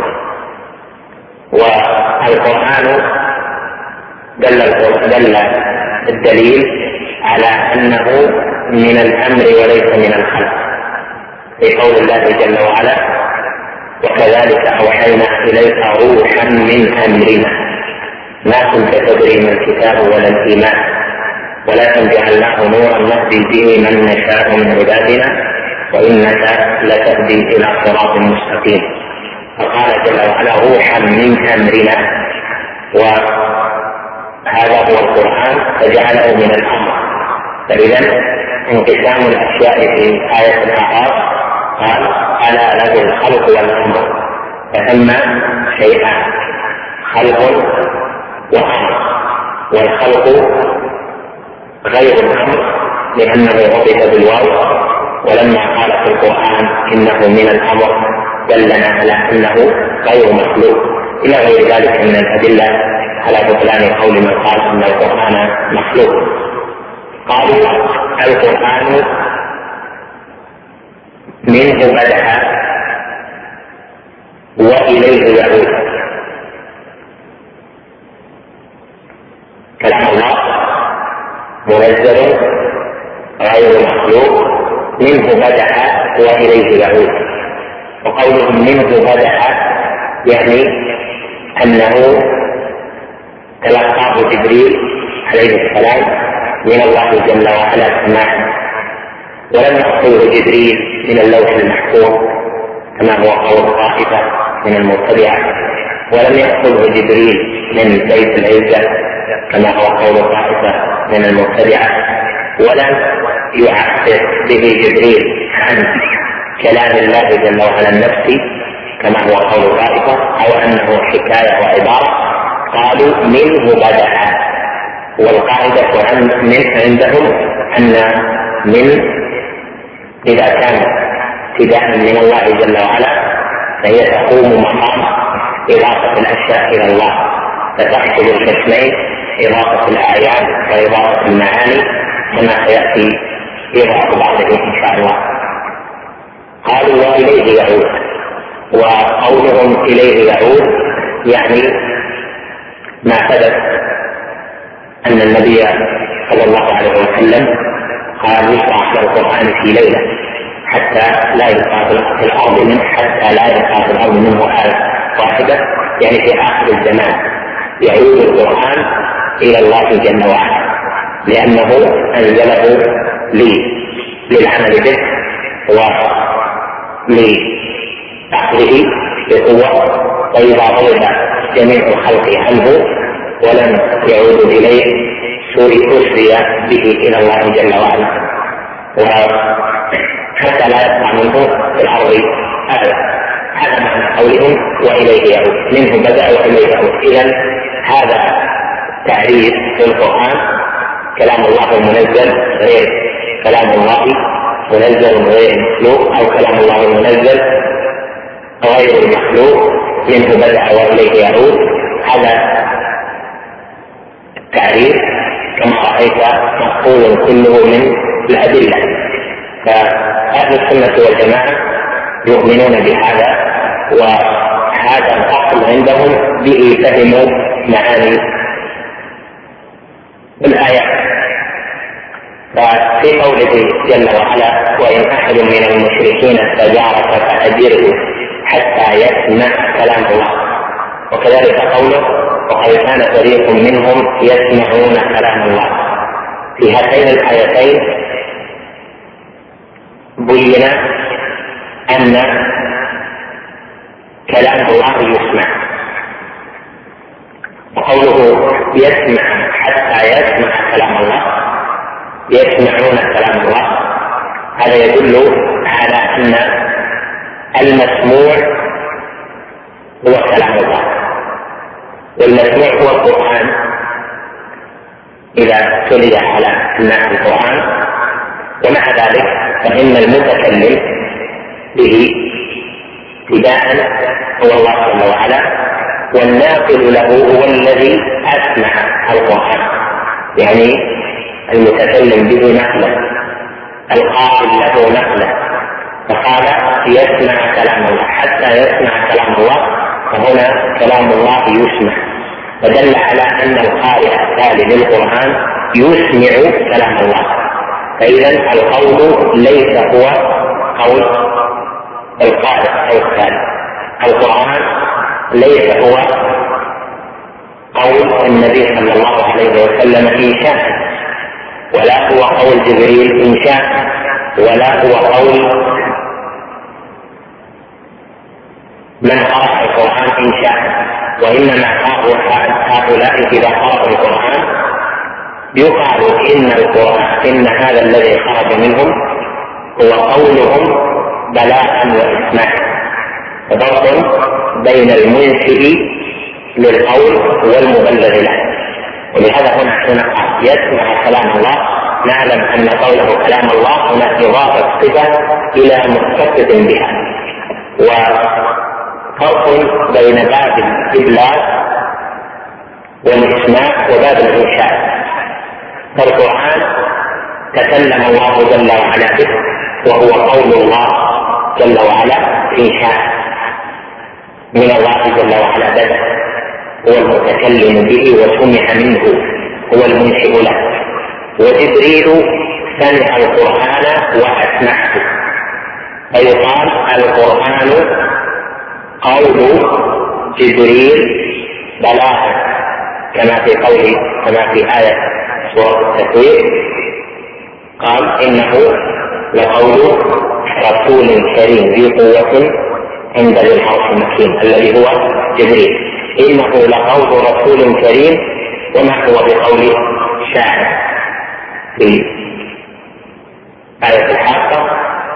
[SPEAKER 1] والقرآن دل الدليل على أنه من الأمر وليس من الخلق، في قول الله جل وعلا وكذلك أوحينا إليك روحا من أمرنا ما كنت تدري ما الكتاب ولا الإيمان ولكن جعلناه نورا نهدي به من نشاء من عبادنا وإنك لتهدي إلى صراط مستقيم. فقال جل وعلا روحا من أمرنا، وهذا هو القرآن فجعله من الأمر. فإذا انقسام الأشياء في آية الأعراف قال ألا له الخلق والأمر، فثم شيئان خلق وأمر، والخلق غير الأمر لأنه ربط بالواو، ولما قال في القرآن إنه من الأمر دلنا على أنه غير مخلوق، إلى غير ذلك من الأدلة على بطلان قول من قال أن القرآن مخلوق. قالوا القرآن منه بدأ وإليه يعود. كلام الله منزل غير مخلوق، منه بدأ وإليه يعود. وقولهم منه بدأ يعني أنه تلقاه جبريل عليه السلام من الله جل وعلا سماعا، ولم يأخذه جبريل من اللوح المحفوظ كما هو قول طائفة من المبتدعة، ولم يأخذه جبريل من بيت العزة كما هو قول طائفة من المبتدعة، ولم يعبر به جبريل عن كلام الله جل وعلا النفسي كما هو قول طائفة، أو أنه حكاية وعبارة. قالوا منه بدأ، والقاعدة عندهم أن من إذا كان ابتداء من الله جل وعلا فهي تقوم مقام إضافة الأشياء إلى الله، فتحصل القسمين إضافة الأعيان وإضافة المعاني كما سيأتي إضافة بعضه إن شاء الله. قالوا وإليه يعود، وقولهم إليه يعود يعني ما ثبت أن النبي صلى الله عليه وسلم قال يشرع القرآن في ليلة حتى لا يبقى في الأرض منه آية واحدة، يعني في آخر الزمان يعود القرآن إلى الله جل وعلا، لأنه أنزله للعمل به ولأخذه بقوة، وإذا غضب جميع الخلق عنه ولم يعود إليه أسري به إلى الله جل وعلا، وحتى لا يبقى منه في الأرض أبدا. هذا معنى قولهم وإليه يعود، منه بدأ وإليه يعود. إذن هذا تعريف للقرآن، كلام الله المنزل غير كلام الله منزل غير مخلوق، أو كلام الله المنزل غير المخلوق، منه بدأ وإليه يعود. هذا التعريف كما رأيت مقول كله من الأدلة، فأهل السنة والجماعة يؤمنون بهذا، وهذا الأصل عندهم به فهموا معاني الآيات. ففي قوله جل وعلا: وإن أحد من المشركين استجارك فأجره حتى يسمع كلام الله، وكذلك قوله: وقد كان فريق منهم يسمعون كلام الله. في هاتين الآيتين بين أن كلام الله يسمع، وقوله يسمع حتى يسمع كلام الله، يسمعون كلام الله، هذا يدل على أن المسموع هو كلام الله، والمسموع هو القرآن إذا تلي على الناس القرآن. ومع ذلك فإن المتكلم به ابتداء هو الله جل وعلا، والناقل له هو الذي أسمع القرآن، يعني المتكلم به نقله، القائل له نقله، فقال يسمع كلام الله حتى يسمع كلام الله، فهنا كلام الله يسمع، فدل على أن القارئ التالي للقرآن يسمع كلام الله. فإذا القول ليس هو قول القارئ أو التالي، القرآن ليس هو قول النبي صلى الله عليه وسلم إن شاء، ولا هو قول جبريل إن شاء، ولا هو قول من قرأ القرآن إن شاء، وإنما هؤلاء إذا قرأوا القرآن يقال إن هذا الذي خرج منهم هو قولهم بلاء وإسماع، ففرق بين المنشئ للقول والمبلغ له. ولهذا هنا قال يسمع كلام الله، نعلم أن قوله كلام الله هنا إضافة صفة إلى متصف بها، وفرق بين باب الإبلاغ والإسماع وباب الإنشاء. فالقرآن تكلم الله جل وعلا به، وهو قول الله جل وعلا إنشاء من الله جل وعلا بدأ، هو المتكلم به وسمع منه، هو المنشئ له. وجبريل سمع القرآن وأسمعه، فيقال القرآن قول جبريل بلاغا، كما في آية سورة التكوير قال: إنه لقول رسول كريم ذي قوة عند ذي العرش مكين، الذي هو جبريل. إنه لقول رسول كريم، وما هو بقول شاعر في آية الحاقة،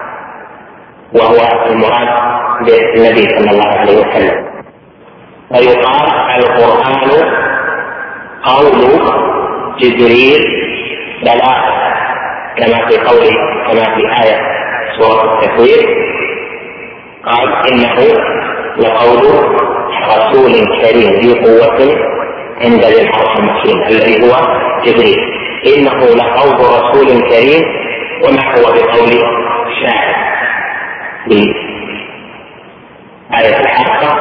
[SPEAKER 1] وهو المراد بالنبي صلى الله عليه وسلم. ويقال القرآن قول جبريل بلاغا، كما في آية سورة التكوير قال: إنه لقول رسول كريم ذي قوة عند ذي العرش المكين، الذي هو جبريل. إنه لقول رسول كريم، وما هو بقول شاعر في آية الحاقة،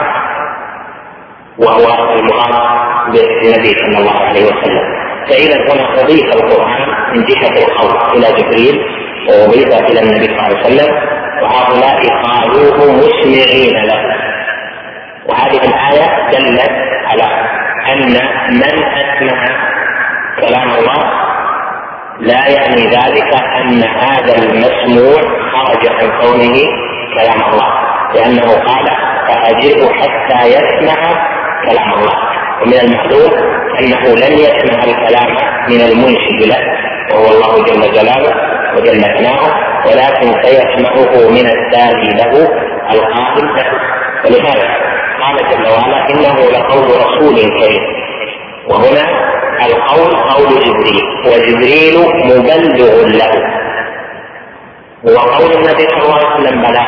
[SPEAKER 1] وهو المراد بالنبي صلى الله عليه وسلم. فإذا هنا أضيف القرآن من جهة القول إلى جبريل وأضيف إلى النبي صلى الله عليه وسلم، وهؤلاء قالوه مسمعين له. وهذه الآية دلت على أن من أسمع كلام الله لا يعني ذلك أن هذا المسموع خرج عن كونه كلام الله، لأنه قال فأجره حتى يسمع كلام الله. ومن المعلوم أنه لن يسمع الكلام من المنشئ له وهو الله جل جلاله وجل ثناؤه، ولكن سيسمعه من التالي له القائل له. ولهذا قال جل وعلا إنه لقول رسول كريم، وهنا القول قول جبريل، وجبريل مبلغ له، وقول النبي صلى الله عليه وسلم بلاغ.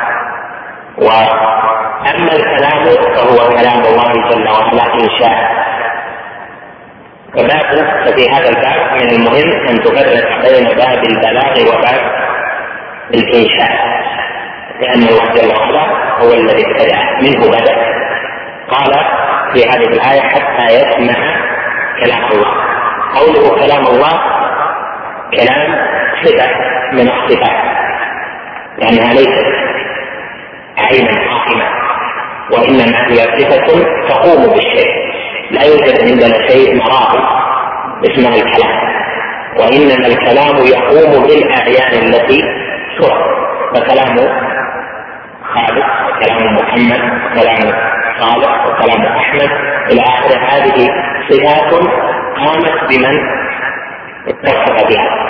[SPEAKER 1] وأما الكلام فهو كلام الله جل وعلا إن شاء. ففي هذا الباب من المهم أن تفرق بين باب البلاغ وباب الإنشاء، لأن الله جل وعلا هو الذي ابتدع، منه بدأ. قال في هذه الآية حتى يسمع كلام الله. قوله كلام الله كلام صفة من الصفات، لأنها ليست عينا قائمة، وإنما هي صفة تقوم بالشيء. لا يوجد عندنا شيء مراد اسمه الكلام، وإنما الكلام يقوم بالأعيان التي ترى. فكلام خالد وكلام محمد وكلام صالح وكلام أحمد إلى آخر، هذه صفات قامت بمن اتصف بها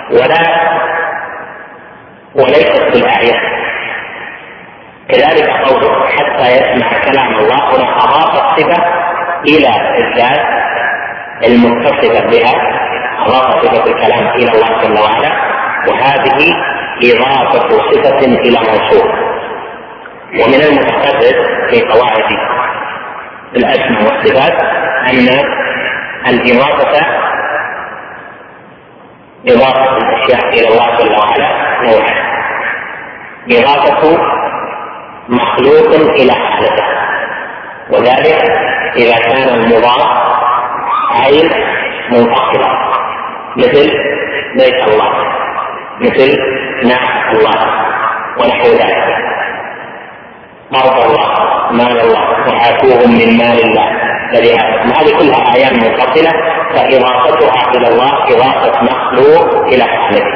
[SPEAKER 1] وليست بالأعيان. كذلك قوله حتى يسمع كلام الله، هنا أضاف الصفة إلى الذات المتصفة بها، أضاف صفة الكلام إلى الله جل وعلا، وهذه إضافة صفة إلى موصوف. ومن المتقرر في قواعد الأسماء والصفات أن إضافة الأشياء إلى الله جل وعلا نوعان: إضافة مخلوق إلى حالته، وذلك إذا كان المضاف عين منفصلة مثل بيت الله، مثل نعمة الله ونحو ذلك، أرض الله، مال الله، وآتوهم من مال الله. هذه كلها أعيان منفصلة، فإضافتها إلى الله إضافة مخلوق إلى حالته.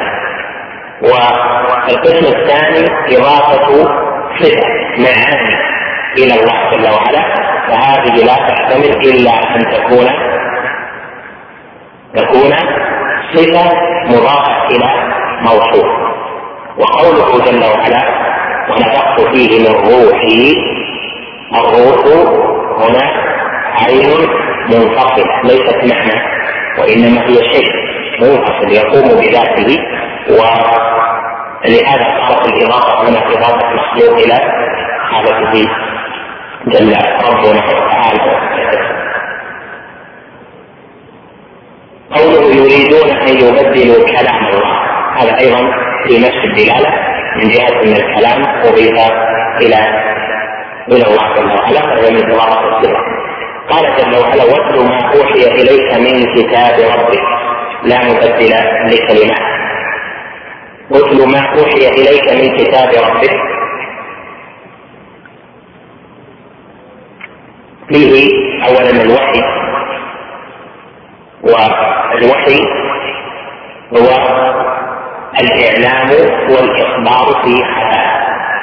[SPEAKER 1] والقسم الثاني إضافة صفة معاني إلى الله جل وعلا، فهذه لا تحتمل إلا أن تكون صفة مضافة إلى موصوف. وقوله جل وعلا ونفخت فيه من روحي، الروح هنا عين منفصلة ليست معنى، وإنما هي شيء منفصل يقوم بذاته، ولهذا صارت الإضافة هنا إضافة مخلوق إلى حالته جل ربنا تعالى. قوله يريدون أن يبدلوا كلام الله، هذا أيضا في نفس الدلالة من جهة من الكلام أضيف إلى الله جل وعلا، وهو من إضافة الصفة. قال جل وعلا واتل ما أوحي إليك من كتاب ربك لا مبدل لكلماته. واتل ما أوحي إليك من كتاب ربك فيه أولا الوحي، والوحي هو الإعلام والإخبار في خفاء.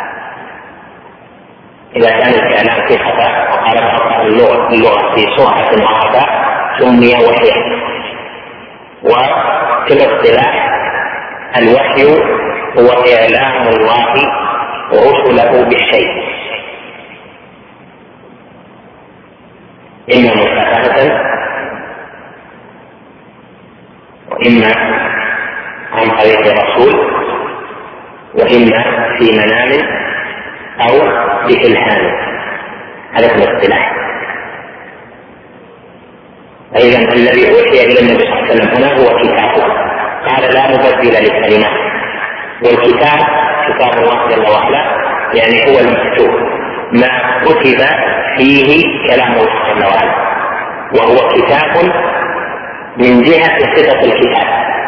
[SPEAKER 1] إذا كان الإعلام في خفاء، وقال بعض اللغة في سرعة وخفاء سمي وحيا. وفي الاصطلاح الوحي هو إعلام الله ورسله بالشيء، إما مشافهة وإما عن طريق الرسول، وإما في منام أو بإلهام. هذا هو الاصطلاح. أيضا الذي أوحي إلى النبي صلى الله عليه وسلم هنا هو كتابه، قال لا مبدل للكلمات. والكتاب كتاب الله جل وعلا يعني هو المكتوب، ما كتب فيه كلام الله جل وعلا، وهو كتاب من جهة صفة الكتاب،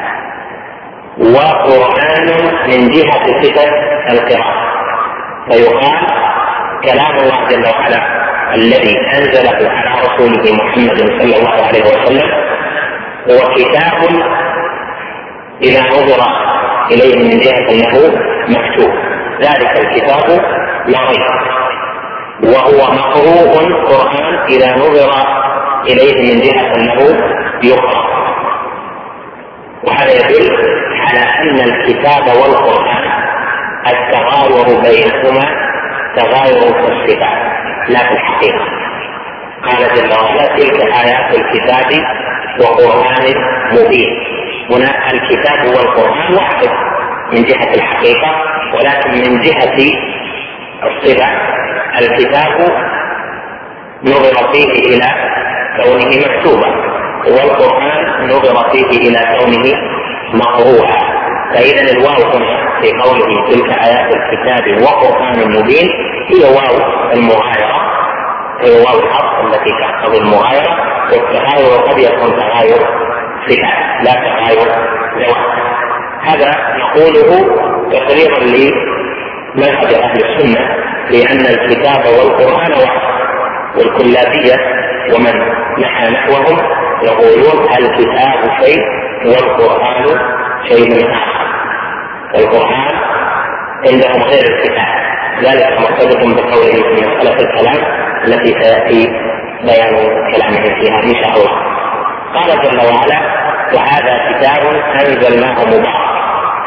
[SPEAKER 1] وقرآن من جهة صفة القراءة. فيقال كلام الله جل وعلا الذي أنزله على رسوله محمد صلى الله عليه وسلم هو كتاب إذا نظر إليه من جهة أنه مكتوب، ذلك الكتاب لا ريب، وهو مقروء قرآن إذا نظر إليه من جهة أنه يقرأ. وهذا يدل على أن الكتاب والقرآن التغاير بينهما تغاير في الصفات لا في الحقيقة. قال جل وعلا تلك آيات الكتاب وقرآن مبين. هنا الكتاب والقرآن واحد من جهة الحقيقة، ولكن من جهة الصفة الكتاب نظر فيه إلى كونه مكتوبا، والقرآن نظر فيه إلى كونه مقروءا. فإذا الواو هنا في قوله تلك آيات الكتاب وقرآن مبين هي واو المغايرة، هي واو الحق التي تقتضي المغايرة، والتغاير قد يكون تغاير صفات لا تغاير ذوات. هذا نقوله تقريرا لمنهج أهل السنة، لأن الكتاب والقرآن واحد، والكلابية ومن نحى نحوهم يقولون الكتاب شيء والقرآن شيء آخر. القرآن عندهم غير الكتاب، ذلك مرتبط بقوله في مسألة الكلام التي سيأتي بيان كلامه فيها إن شاء الله. قال جل وعلا وهذا كتاب أنزلناه مبارك.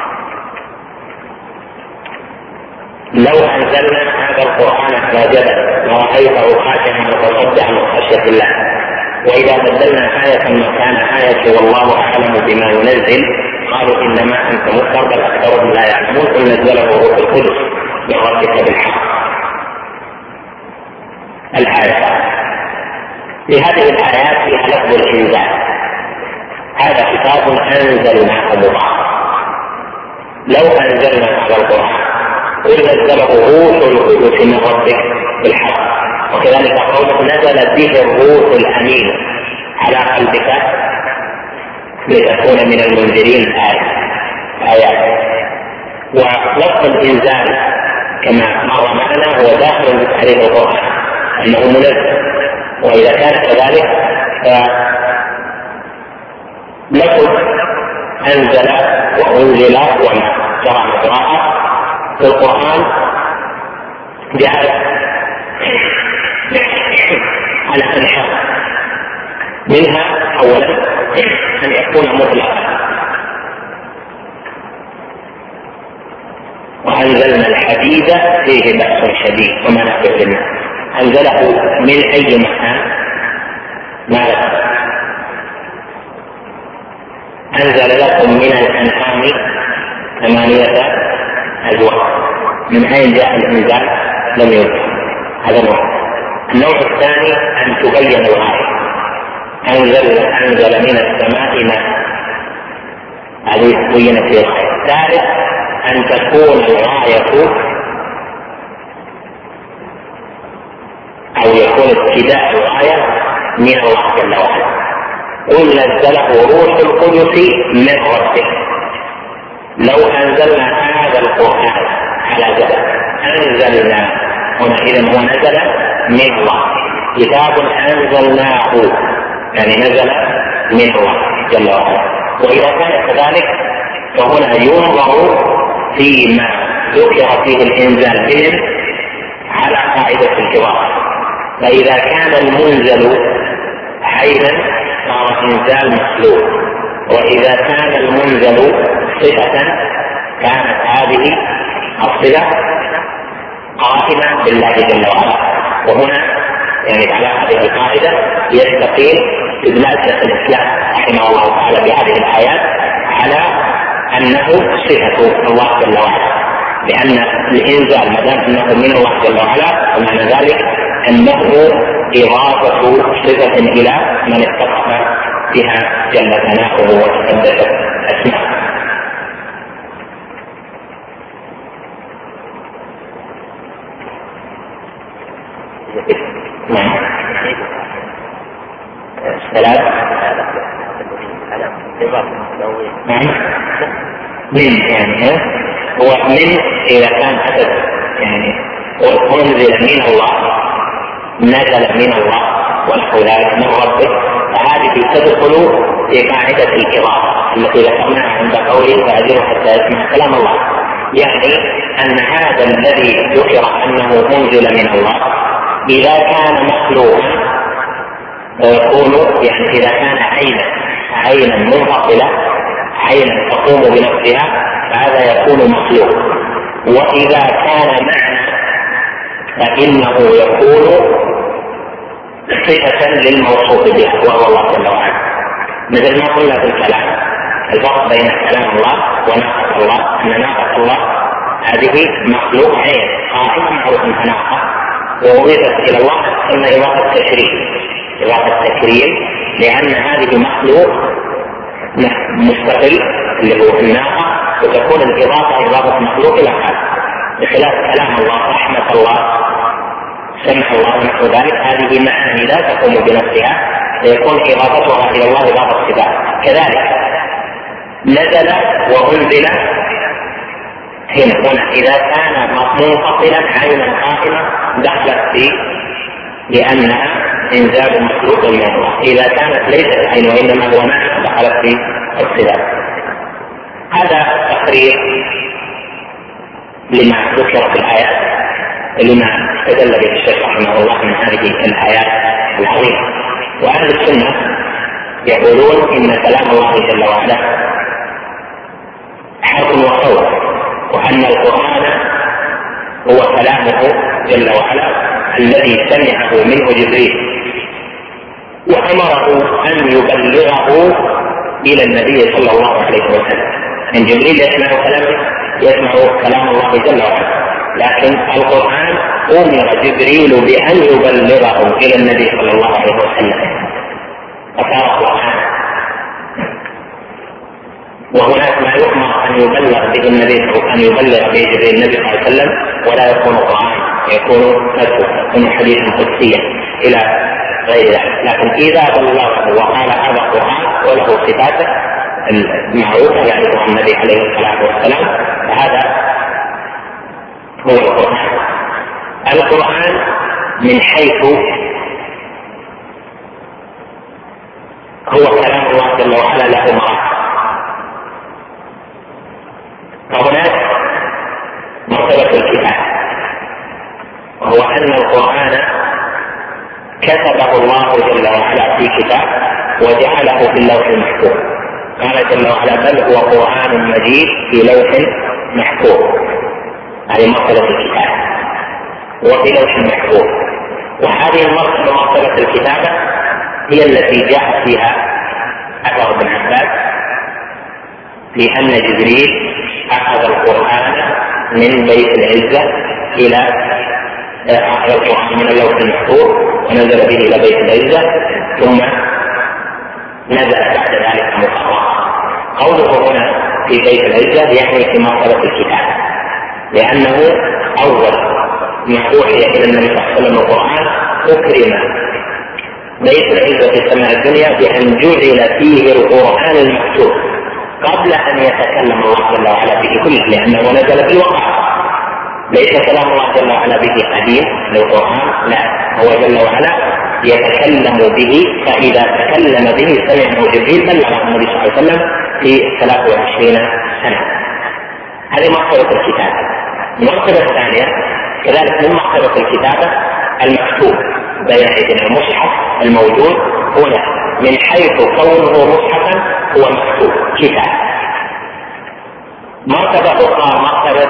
[SPEAKER 1] لو أنزلنا هذا القرآن على جبل لرأيته خاشعا متصدعا من خشية الله، وإذا بدلنا آية مكان آية والله أعلم بما ينزل قالوا إنما أنت مفتر بل أكثرهم لا يعلمون قل نزله روح القدس من ربك بالحق. الآية في هذه الآيات فيها لفظ الإنزال. هذا كتاب أنزلناه مبارك. لو أنزلنا هذا القرآن قل نزله روح القدس من ربك بالحق، وكذلك قوله نزل به الروح الأمين على قلبك لتكون من المنذرين آيات. ولفظ الإنزال كما مر معنا هو داخل بتحريف القرآن أنه منزل، وإذا كان كذلك فلفظ أنزل وأنزل وما جرى مجراها في القرآن جاءت على أنحاء، منها أولا أن يكون مطلقا، وأنزلنا الحديد فيه بأس شديد ومنافع للناس. أنزله من أي مكان؟ ما أنزل لكم من الأنعام 8 أزواج. من أين جاء الإنزال؟ لم يذكر. هذا نوع. النوع الثاني أن تبين الغاية. أنزل من السماء ماء، هذه بينت في الغاية. الثالث أن تكون الغاية أو يكون ابتداء الغاية من الله جل وعلا. قل نزله روح القدس من ربك. لو أنزلنا هذا القرآن على جبل أنزلنا هنا إذا هو نزل من الله، كتاب أنزلناه يعني نزل من الله جل وعلا. وإذا كان كذلك فهنا ينظر فيما ذكر فيه الإنزال بهم على قاعدة الجواب. فإذا كان المنزل حيث صار إنزال مسلوب، وإذا كان المنزل صفة كانت هذه الصفة قائمة بالله جل وعلا. وهنا يعني على هذه القاعدة يستقيم استدلال شيخ الإسلام رحمه الله تعالى بهذه الآيات على أنه صفة الله جل وعلا، لأن الإنزال ما دام أنه من الله جل وعلا ومعنى ذلك أنه إضافة صفة إلى من اتصف بها جل ثناؤه وتقدست أسماءه. نعم. السلام. نعم. من يعني هو من إذا كان أدب يعني أنزل من الله، نزل من الله ونحو ذلك من ربك، فهذه تدخل في قاعدة الإضافة التي ذكرناها عند قوله فأجره حتى يسمع كلام الله. يعني أن هذا الذي ذكر أنه منزل من الله إذا كان مخلوقا ويكون يعني إذا كان عينا منفصلة، عينا تقوم بنفسها، فهذا يكون مخلوق. وإذا كان معنى فإنه يكون صفة للموصوف بها وهو الله جل وعلا. مثل ما قلنا في الكلام، الفرق بين كلام الله وناقة الله أن ناقة الله هذه مخلوق عين قائمة معروف ناقة، وأضيفت إلى الله ثم إضافة تكريم، لأن هذه مخلوق مستقل اللي هو الناقة، وتكون الإضافة إضافة مخلوق إلى خالق، بخلاف كلام الله رحمة الله سمح الله ونحو ذلك، هذه معاني لا تقوم بنفسها، فيكون إضافتها إلى الله إضافة صفات. كذلك نزل وأنزل هنا إذا كان منفصلا عينا قائمة دخلت فيه لأنها إنزال مخلوق من الله، إذا كانت ليست عين وإنما هو معنى دخلت في الصفات. هذا تقرير لما ذكر في الآيات، لما استدل به الشيخ رحمه الله من هذه الآيات العظيمة. وأهل السنة يقولون إن كلام الله جل وعلا حرف وصوت، وأن القرآن هو كلامه جل وعلا الذي سمعه منه جبريل، وأمره أن يبلغه إلى النبي صلى الله عليه وسلم. إن جبريل يسمع كلام الله جل وعلا، لكن القرآن أمر جبريل بأن يبلغه إلى النبي صلى الله عليه وسلم، فصار القرآن. وهناك ما يؤمر أن يبلغ به جبريل النبي صلى الله عليه وسلم ولا يكون قرآن، يكون فتوى، يكون حديثا قدسيا إلى غير ذلك. لكن إذا بلغه وقال هذا قرآن وله صفاته المعروفة يعرفها النبي عليه الصلاة والسلام، فهذا هو القرآن. القرآن من حيث هو كلام الله جل وعلا له مراتب، فهناك مرتبة الكتاب، وهو أن القرآن كتبه الله جل وعلا في كتاب وجعله في اللوح المحفوظ. قال جل وعلا بل هو قرآن مجيد في لوح محفوظ، هذه مرتبة الكتاب وفي لوح محفوظ. وهذه المرتبة مرتبة الكتابة هي التي جاء فيها أثر ابن عباس في أن جبريل أخذ القرآن من بيت العزة إلى القرآن من اللوح المحفوظ ونزل به إلى بيت العزة، ثم نزل بعد ذلك مقررا. قوله هنا في بيت العزة يعني في مرتبة الكتاب، لأنه أول ما أوحي إلى النبي صلى الله عليه وسلم القرآن أكرم بيت العزة في السماء الدنيا بأن جعل فيه القرآن المكتوب قبل أن يتكلم الله جل وعلا به كله، لأنه نزل في الوقت. ليس كلام الله جل وعلا به قديم للقرآن، لا، هو جل وعلا يتكلم به، فإذا تكلم به سمعه جبريل بلغه النبي صلى الله عليه وسلم في 23 سنة. هذه مرتبة الكتابة. المرتبة الثانية كذلك من مرتبة الكتابة المكتوب بين أيدينا، المصحف الموجود هنا من حيث كونه مصحفا هو مكتوب كتاب. مرتبة أخرى مرتبة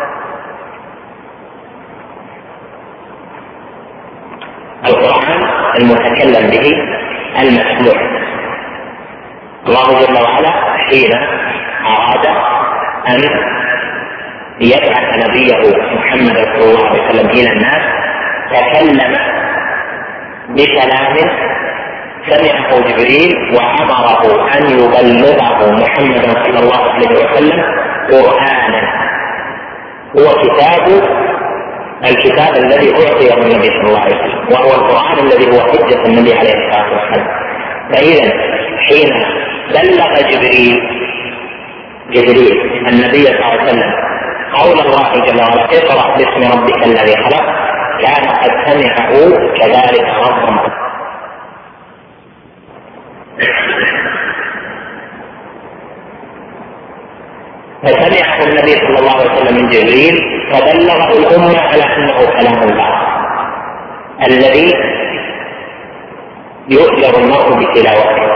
[SPEAKER 1] القرآن المتكلم به المسموع. الله جل وعلا حين أراد أن يبعث نبيه محمد صلى الله عليه وسلم إلى الناس تكلم بكلام سمعه جبريل وأمره أن يبلغه محمد صلى الله عليه وسلم قرآنا، هو الكتاب الذي أعطي النبي صلى الله عليه وسلم. وهو القرآن الذي هو حجة النبي عليه الصلاة والسلام. فإذا حين بلغ جبريل النبي صلى الله عليه وسلم قول الله جل وعلا اقرأ باسم ربك الذي خلق، كان قد سمعه كذلك ربما فسمعه النبي صلى الله عليه وسلم من جبريل، فبلغه الأمة على أنه كلام الله الذي يؤجر المرء بتلاوته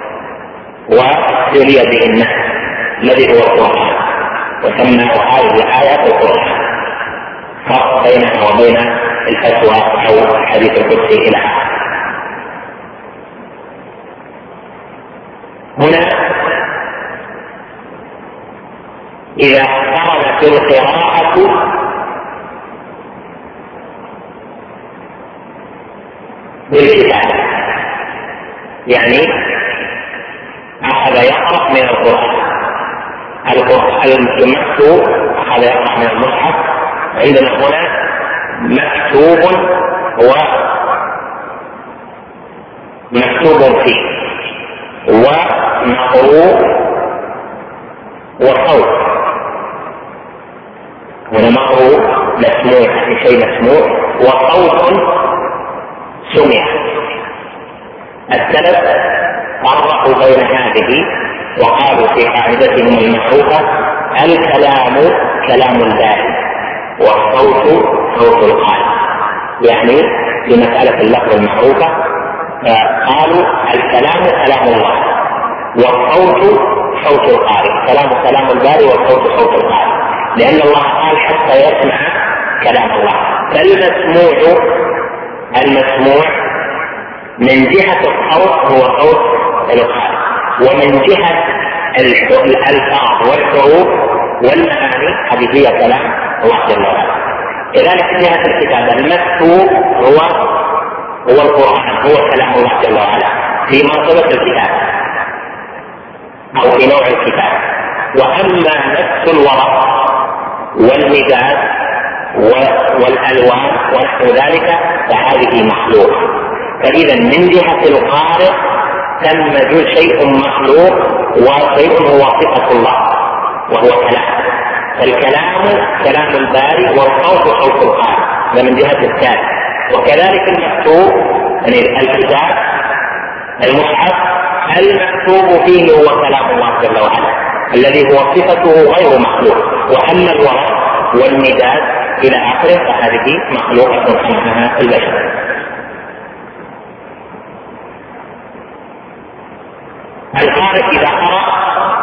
[SPEAKER 1] وابتلي به النفس الذي هو القرآن، وسمى هذه الآيات القرآن، فرق بينها وبين الفتوى أو الحديث القدسي إلى آخره. هنا إذا اقترنت القراءة بالكتاب، يعني أخذ يقرأ من القرآن المكتوب، أخذ يقرأ من المصحف. عندنا هنا مكتوب ومكتوب فيه، ومقروء وصوت. هنا مقروء مسموع، في شيء مسموع، وصوت سمع. السلف فرقوا بين هذه وقالوا في قاعدتهم المعروفة الكلام كلام الباري والصوت صوت القارئ، يعني لمسألة اللفظ المعروفة قالوا الكلام كلام الله والصوت صوت القارئ، كلام الباري والصوت صوت القارئ، لأن الله قال حتى يسمع كلام الله. المسموع من جهة الصوت هو صوت القارئ، ومن جهة الألفاظ والحروف والمعاني هذه هي كلام الله جل وعلا. كذلك من جهة الكتاب المكتوب هو القرآن، هو كلام الله جل وعلا في مرتبة الكتاب أو في نوع الكتاب. وأما نفس الورق والمداد والألوان ونحو ذلك فهذه مخلوقة. فإذا من جهة القارئ تم شيء مخلوق وشيء هو صفة الله وهو كلام، فالكلام كلام الباري والصوت صوت القارئ، هذا من جهة الكاتب. وكذلك المكتوب يعني الكتاب المصحف المكتوب فيه هو كلام الله جل وعلا الذي هو صفته غير مخلوق. وأما الورق والمداد إلى آخره فهذه مخلوقة صنعها البشر. القارئ إذا قرأ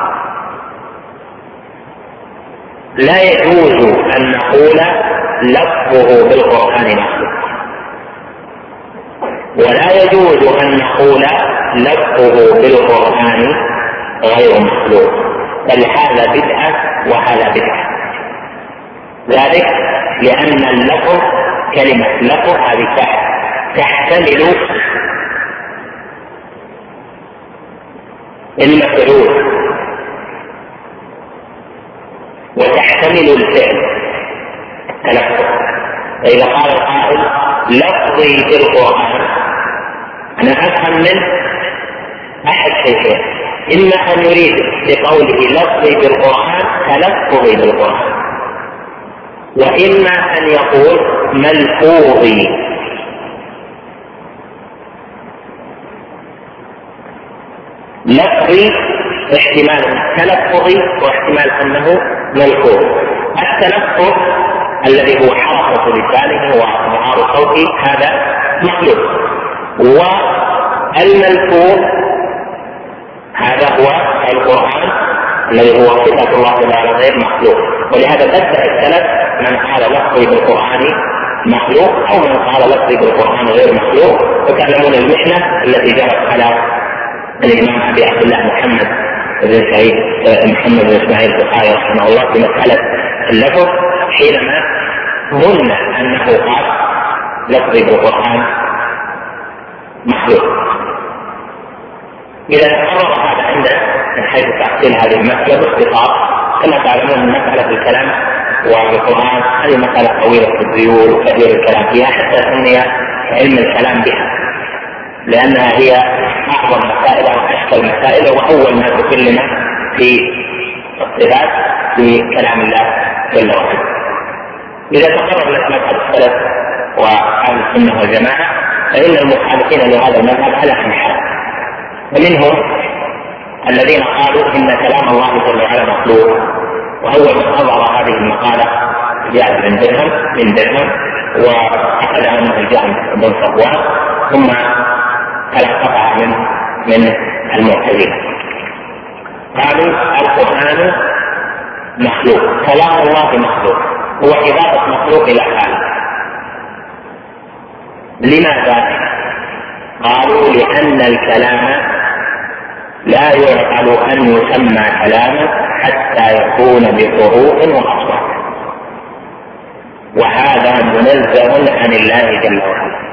[SPEAKER 1] لا يجوز أن نقول لفظه بالقرآن مخلوق، ولا يجوز أن نقول لفظه بالقرآن غير مخلوق، بل هذا بدعة وهذا بدعة. ذلك لأن اللفظ كلمة لفظ هذه تحتمل المفعول وتحتمل الفعل تلفظ. فإذا قال القائل لفظي بالقرآن أنا أفهم منه أحد شيئين، إما أن يريد بقوله لفظي بالقرآن تلفظي بالقرآن، وإما أن يقول ملفوظي. لفظي احتمال تلفظي واحتمال أنه ملفوظ. التلفظ الذي هو حركة لسانه وإظهار صوته هذا مخلوق، والملفوظ هذا هو القرآن الذي هو صفة الله تعالى غير مخلوق. ولهذا بدأ السلف من قال لفظي بالقرآن مخلوق أو من قال لفظي بالقرآن غير مخلوق. وتعلمون المحنة التي جرت على الإمام أبي عبد الله محمد بن إسماعيل البخاري رحمه الله في مسألة اللفظ، حينما ظن أنه قال لفظي بالقرآن مخلوق. إذا قرر هذا عندنا من حيث تحصيل هذه المسألة باختصار. كما تعلمون مسألة الكلام والقرآن هذه مسألة طويلة في الذيول وكثير الكلام فيها، حتى سمي علم الكلام بها، لأنها هي أعظم مسائل أو أشكل المسائل وأول ما تكلم في الصفات في كلام الله جل وعلا. إذا تقرر لك مذهب السلف وأهل السنة والجماعة فإن المخالفين لهذا المذهب على أنحاء، ومنهم الذين قالوا إن كلام الله جل وعلا مخلوق، وأول من أظهر هذه المقالة جاء من درهم وأخذ عنه الجهم بن صفوان، ثم تلقفها من المعتزلة. قالوا القرآن مخلوق، كلام الله مخلوق، هو إضافة مخلوق إلى خالق. لماذا؟ قالوا لأن الكلام لا يعقل أن يسمى كلاما حتى يكون بحروف وأصوات، وهذا منزه عن الله جل وعلا.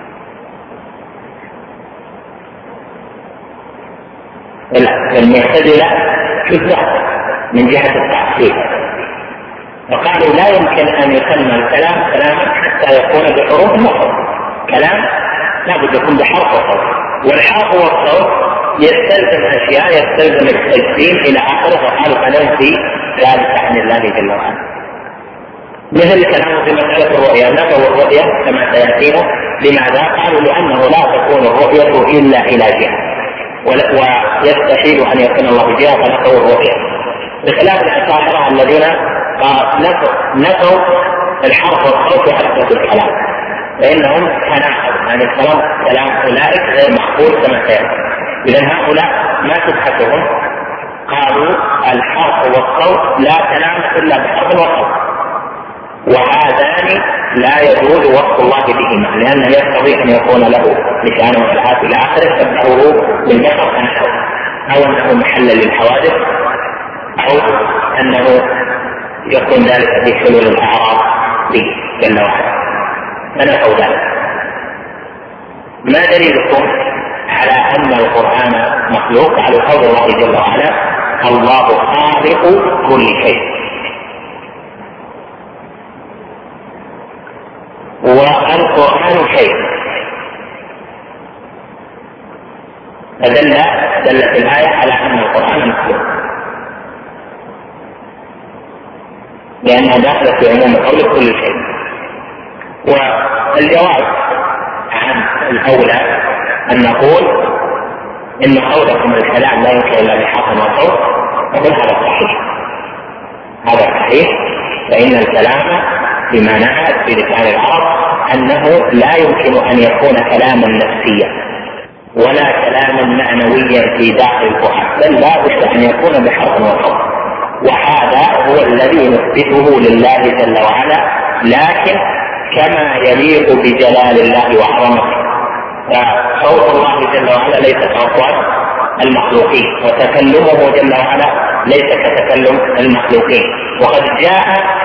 [SPEAKER 1] المعتزلة كذاب من جهة التعطيل، فقالوا لا يمكن أن يسمى الكلام كلاما حتى يكون بحروف وصوت. كلام لابد يكون بحرف وصوت، والحرف والصوت يستلزم أشياء، يستلزم التجسيم إلى آخره، وقالوا فننفي ذلك عن الله جل وعلا. مثل كلام في مسألة الرؤيا، نفوا الرؤيا كما سيأتينا. لماذا؟ قالوا لأنه لا تكون الرؤية إلا إلى جهة، ويستحيل أن يكون الله جهة، فنفوا الرؤيا، بخلاف الأشاعرة الذين نفوا الحرف والصوت وحركة الكلام، فإنهم تناقضوا عن الكلام، كلام أولئك غير معقول كما سيأتي. إذن هؤلاء ما تبحثهم، قالوا الحرف والصوت لا كلام إلا بحرف وصوت، وهذان لا يجوز وصف الله بهما، لأنه يستطيع أن يكون له لسان وصفات إلى آخره تبعه بالبشر كنحو، أو أنه محلا للحوادث، أو أنه يكون ذلك في حلول الأعراض به جل وعلا، فنفوا ذلك. ما دليلكم على أن القرآن مخلوق؟ على قول الله جل وعلا الله خالق كل شيء، والقرآن شيء، فدلت الآية على أن القرآن مخلوق، لأنها داخلة في عموم قول كل شيء. والجواب عن الأولى أن نقول إن قولكم الكلام لا يمكن إلا بحرف وصوت، نقول هذا صحيح، هذا صحيح، فإن الكلام بما نعرف في لسان العرب أنه لا يمكن أن يكون كلاما نفسيا ولا كلاما معنويا في داخل القرآن، بل لا بد أن يكون بحرف وصوت، وهذا هو الذي نثبته لله جل وعلا، لكن كما يليق بجلال الله وعظمته. فصوت الله جل وعلا ليس كأصوات المخلوقين، وتكلمه جل وعلا ليس كتكلم المخلوقين. وقد جاء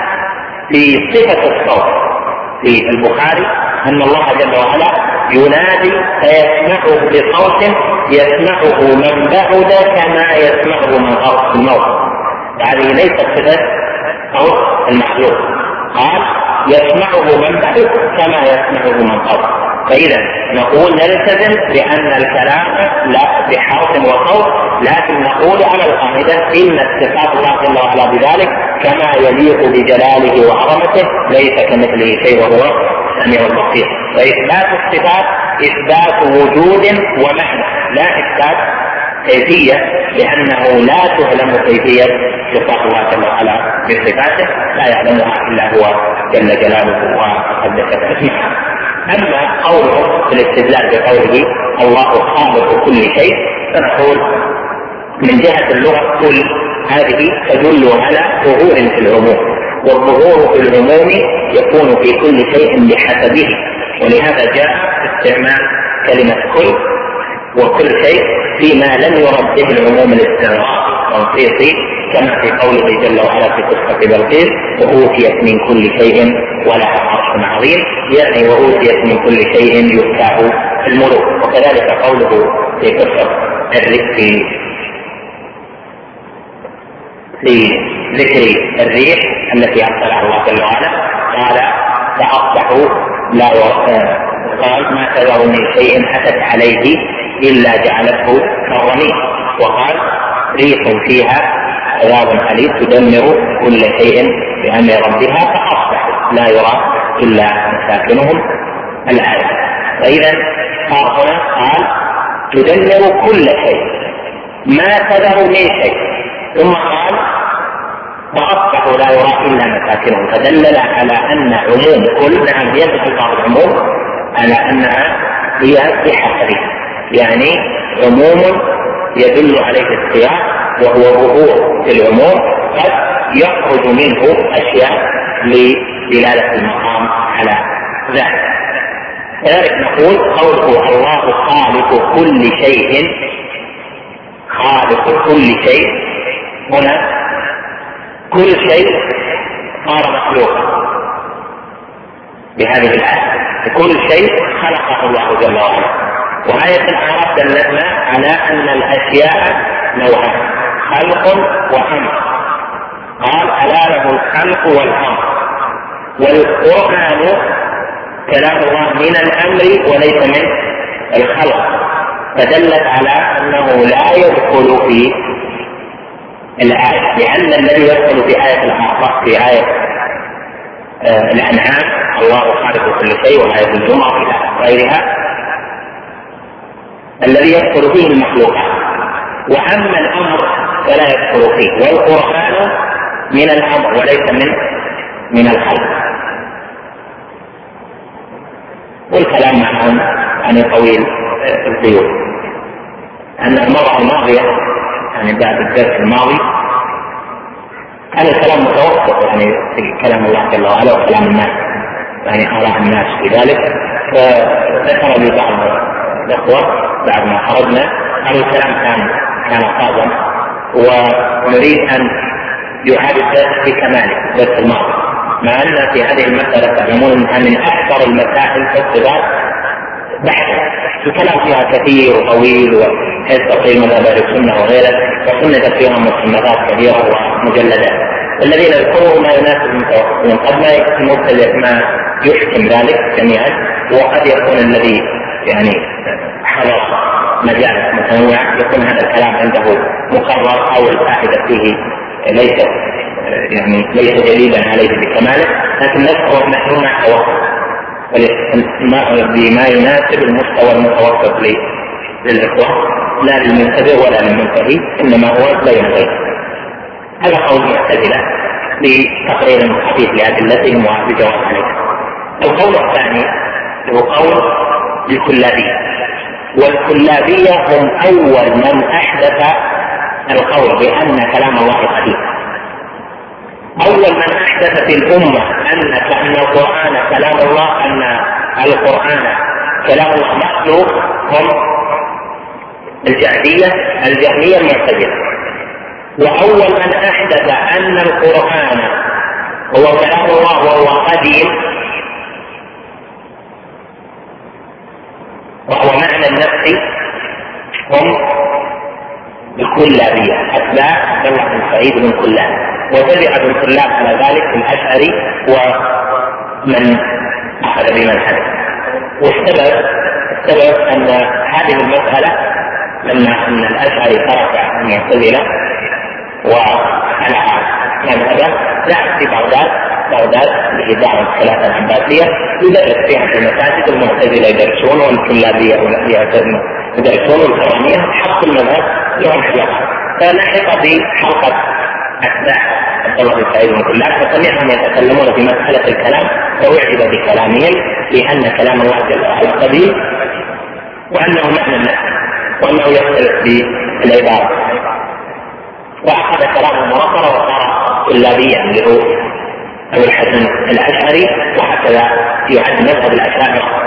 [SPEAKER 1] في صفة الصوت في البخاري أن الله جل وعلا ينادي فيسمعه بصوت يسمعه من بعد كما يسمعه من قرب الموت. هذه ليست صفة صوت المخلوق، قال يسمعه من بعد كما يسمعه من قرب. فإذا نقول نلتزم بأن الكلام لا بحرف وصوت، لكن نقول على القاعدة إن اتصاف الله جل وعلا بذلك كما يليق بجلاله وعظمته، ليس كمثله شيء وهو السميع البصير. فإثبات الصفات إثبات وجود ومعنى، لا إثبات كيفية، لأنه لا تعلم كيفية صفات الله جل وعلا بصفاته، لا يعلمها إلا هو جل جلاله وقدس اسمه. أما قوله في الاستدلال بقوله الله خالق كل شيء، فنقول من جهة اللغة كل هذه تدل على ظهور في العموم، والظهور في العموم يكون في كل شيء بحسبه، ولهذا جاء استعمال كلمة كل وكل شيء فيما لم يرد به العموم الاستغراق والتنصيصي، كما في قوله جل وعلا في قصة بلقيس وأوتيت من كل شيء ولها عرش عظيم، يعني وأوتيت من كل شيء يؤتاه الملوك. وكذلك قوله في قصة في ذكر الريح التي أرسلها الله جل وعلا قال فأصبحوا قال ما تذر من شيء أتت عليه إلا جعلته كالرميم، وقال ريح فيها عذاب أليم تدمر كل شيء بأمر ربها فأصبحوا لا يرى إلا مساكنهم الآية. فإذا صار هنا قال تدمر كل شيء ما تذر من شيء، ثم قال فأصبحوا لا يرى إلا مساكنهم، فدلل على أن عموم كل نعم يدخل بعض العموم على أنها هي بحسبها، يعني عموم يدل عليه السياق وهو ظهور في العموم قد يخرج منه أشياء لدلالة المقام على ذلك. لذلك نقول قوله الله خالق كل شيء، خالق كل شيء، هنا كل شيء صار مخلوقا بهذه الآية، كل شيء خلقه الله جل وعلا. وآية الأعراف دلتنا على أن الأشياء نوعان، خلق وأمر، قال ألا له الخلق والأمر، والقرآن كلام الله من الأمر وليس من الخلق، فدلت على أنه لا يدخل في الآية، لأن الذي يدخل في آية الأعراف في آية الأنعام الله خالق كل شيء، وآية الجمعة إلى غيرها الذي يدخل فيه المخلوقات، وأما الأمر فلا يدخل فيه، والقرآن من الأمر وليس من الخلق. والكلام عنهم عن طويل القيود. أن المرة الماضية يعني بعد الدرس الماضي كان الكلام متوسط يعني في كلام الله جل وعلا وكلام الناس، يعني آراء الناس في ذلك. فذكر لي بعض الأخوة بعد ما خرجنا أن الكلام كان صادم، ونريد أن يعاد الدرس بكماله الدرس الماضي، مع أن في هذه المسألة تعلمون أنها من أكثر المسائل في الصفات بحثا، الكلام فيها كثير وطويل وكيف تصير مذهب أهل السنة وغيره، وصنفت فيها مصنفات كثيرة ومجلدات. الذين يذكرون ما يناسب المتوسطين، قد ما يكون مبتدئ ما يحكم ذلك جميعا، وقد يكون الذي يعني حضر مجالس متنوعة يكون هذا الكلام عنده مقرر أو الفائدة فيه ليس جديدا عليه بكماله، لكن نذكر نحن مع توسط بما يناسب المستوى المتوسط للإخوة، لا للمنتبه ولا للمنتهي، إنما هو بين غيره. هذا قول المعتزلة بتقرير خفيف لأدلتهم وبجواب عليها. القول الثاني هو قول الكلابية، والكلابية هم أول من أحدث القول بأن كلام الله قديم، أول من أحدث في الأمة أن القرآن كلام الله، أن القرآن كلام الله مخلوق، هم الجهمية المعتزلة. وأول من أحدث أن القرآن هو كلام الله وهو قديم وهو معنى النفس هم الكلابية، أتباع عبد الله بن سعيد بن كلاب، وتبع ابن كلاب على ذلك الأشعري ومن أخذ بمنهجه. والسبب أن هذه المسألة لما أن الأشعري ترك المعتزلة وخلع مذهبه ذهب في بغداد بإدارة الخلافة العباسية يدرس فيها في المساجد، المعتزلة يدرسون والكلابية يدرسون والكرامية حق المذهب لهم حلقة. فلحق بحلقة أتباع عبد الله بن سعيد بن كلاب، فسمعهم يتكلمون في مسألة الكلام فأعجب بكلامهم لأن كلام الله جل وعلا قديم، وأنه معنى النفس، وأنه يختلف بالعبارة، وأخذ كلامه مرقرة وصار كلابيا اللي هو أبو الحسن الأشعري، وهكذا يعد مذهب الأشاعرة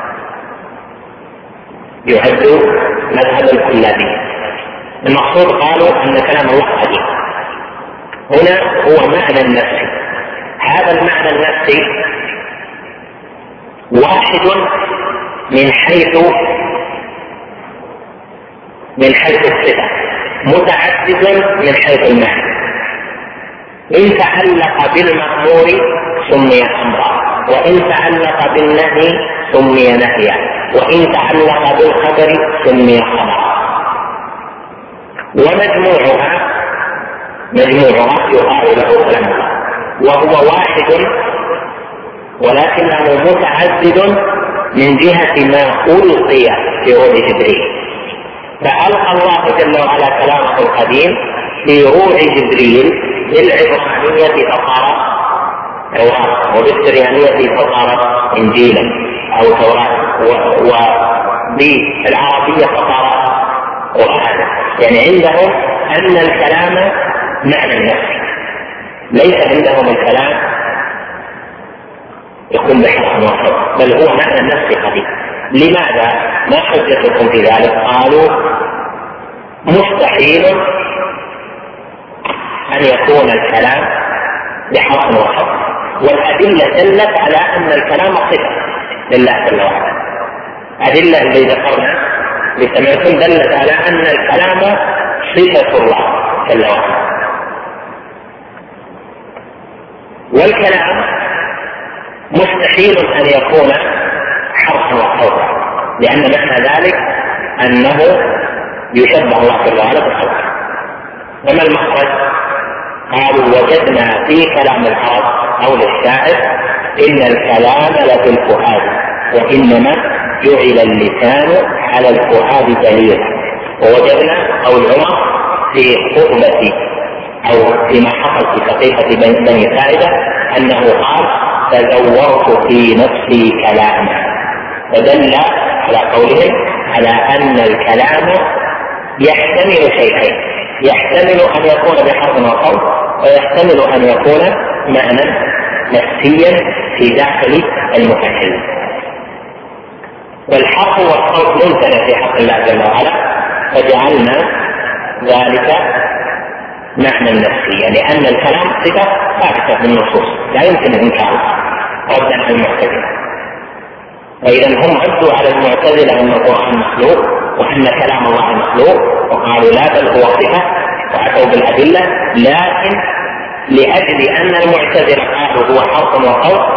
[SPEAKER 1] يعد مذهب الكلابية. المقصود قالوا أن كلام الله قديم، هنا هو معنى النفسي. هذا المعنى النفسي واحد من حيث الصفة، متعدد من حيث المعنى. إن تعلق بالمأمور سمي أمرا، وإن تعلق بالنهي سمي نهيا، وإن تعلق بالخبر سمي خبرا. ومجموعها يقال له كلام الله، وهو واحد ولكنه متعدد من جهة ما ألقي في روح جبريل. فألقى الله جل وعلا كلامه القديم في روح جبريل بالعبرانية فصار توراة، وبالسريانية فصار إنجيلا أو توراة، وبالعربية فصار قرآنا. يعني عندهم أن الكلام معنى النفس، ليس عندهم الكلام يكون بحرف وصوت، بل هو معنى النفس قديم. لماذا؟ ما حجتكم في ذلك؟ قالوا مستحيل أن يكون الكلام بحرف وصوت، والأدلة دلت على أن الكلام صفة لله جل وعلا. أدلة اللي ذكرنا لسمعتم دلت على أن الكلام صفة الله جل وعلا، والكلام مستحيل أن يكون حرفا وصوتا، لأن معنى ذلك أنه يشبه الله جل وعلا بالصوت. وما المخرج؟ قالوا وجدنا في كلام العرب أو للشاعر إن الكلام لفي الفؤاد، وإنما جعل اللسان على الفؤاد دليلا. ووجدنا قول عمر في خطبة أو فيما حصل في صحيفة بني ساعدة أنه قال تزورت في نفسي كلاما، فدل على قولهم على أن الكلام يحتمل شيئين، يحتمل أن يكون بحرف وصوت، ويحتمل أن يكون معنى نفسيا في داخل المتكلم. والحرف والصوت ممتنع في حق الله جل وعلا، فجعلنا ذلك معنى نفسيا، لأن الكلام صفة ثابتة بالنصوص لا يمكن إنكارها ردا على المعتزلة. وإذا هم ردوا على المعتزلة أن القرآن مخلوق وأن كلام الله مخلوق، وقالوا لا بل هو صفة، وأتوا بالأدلة، لكن لأجل أن المعتزلة قالوا هو حرف وصوت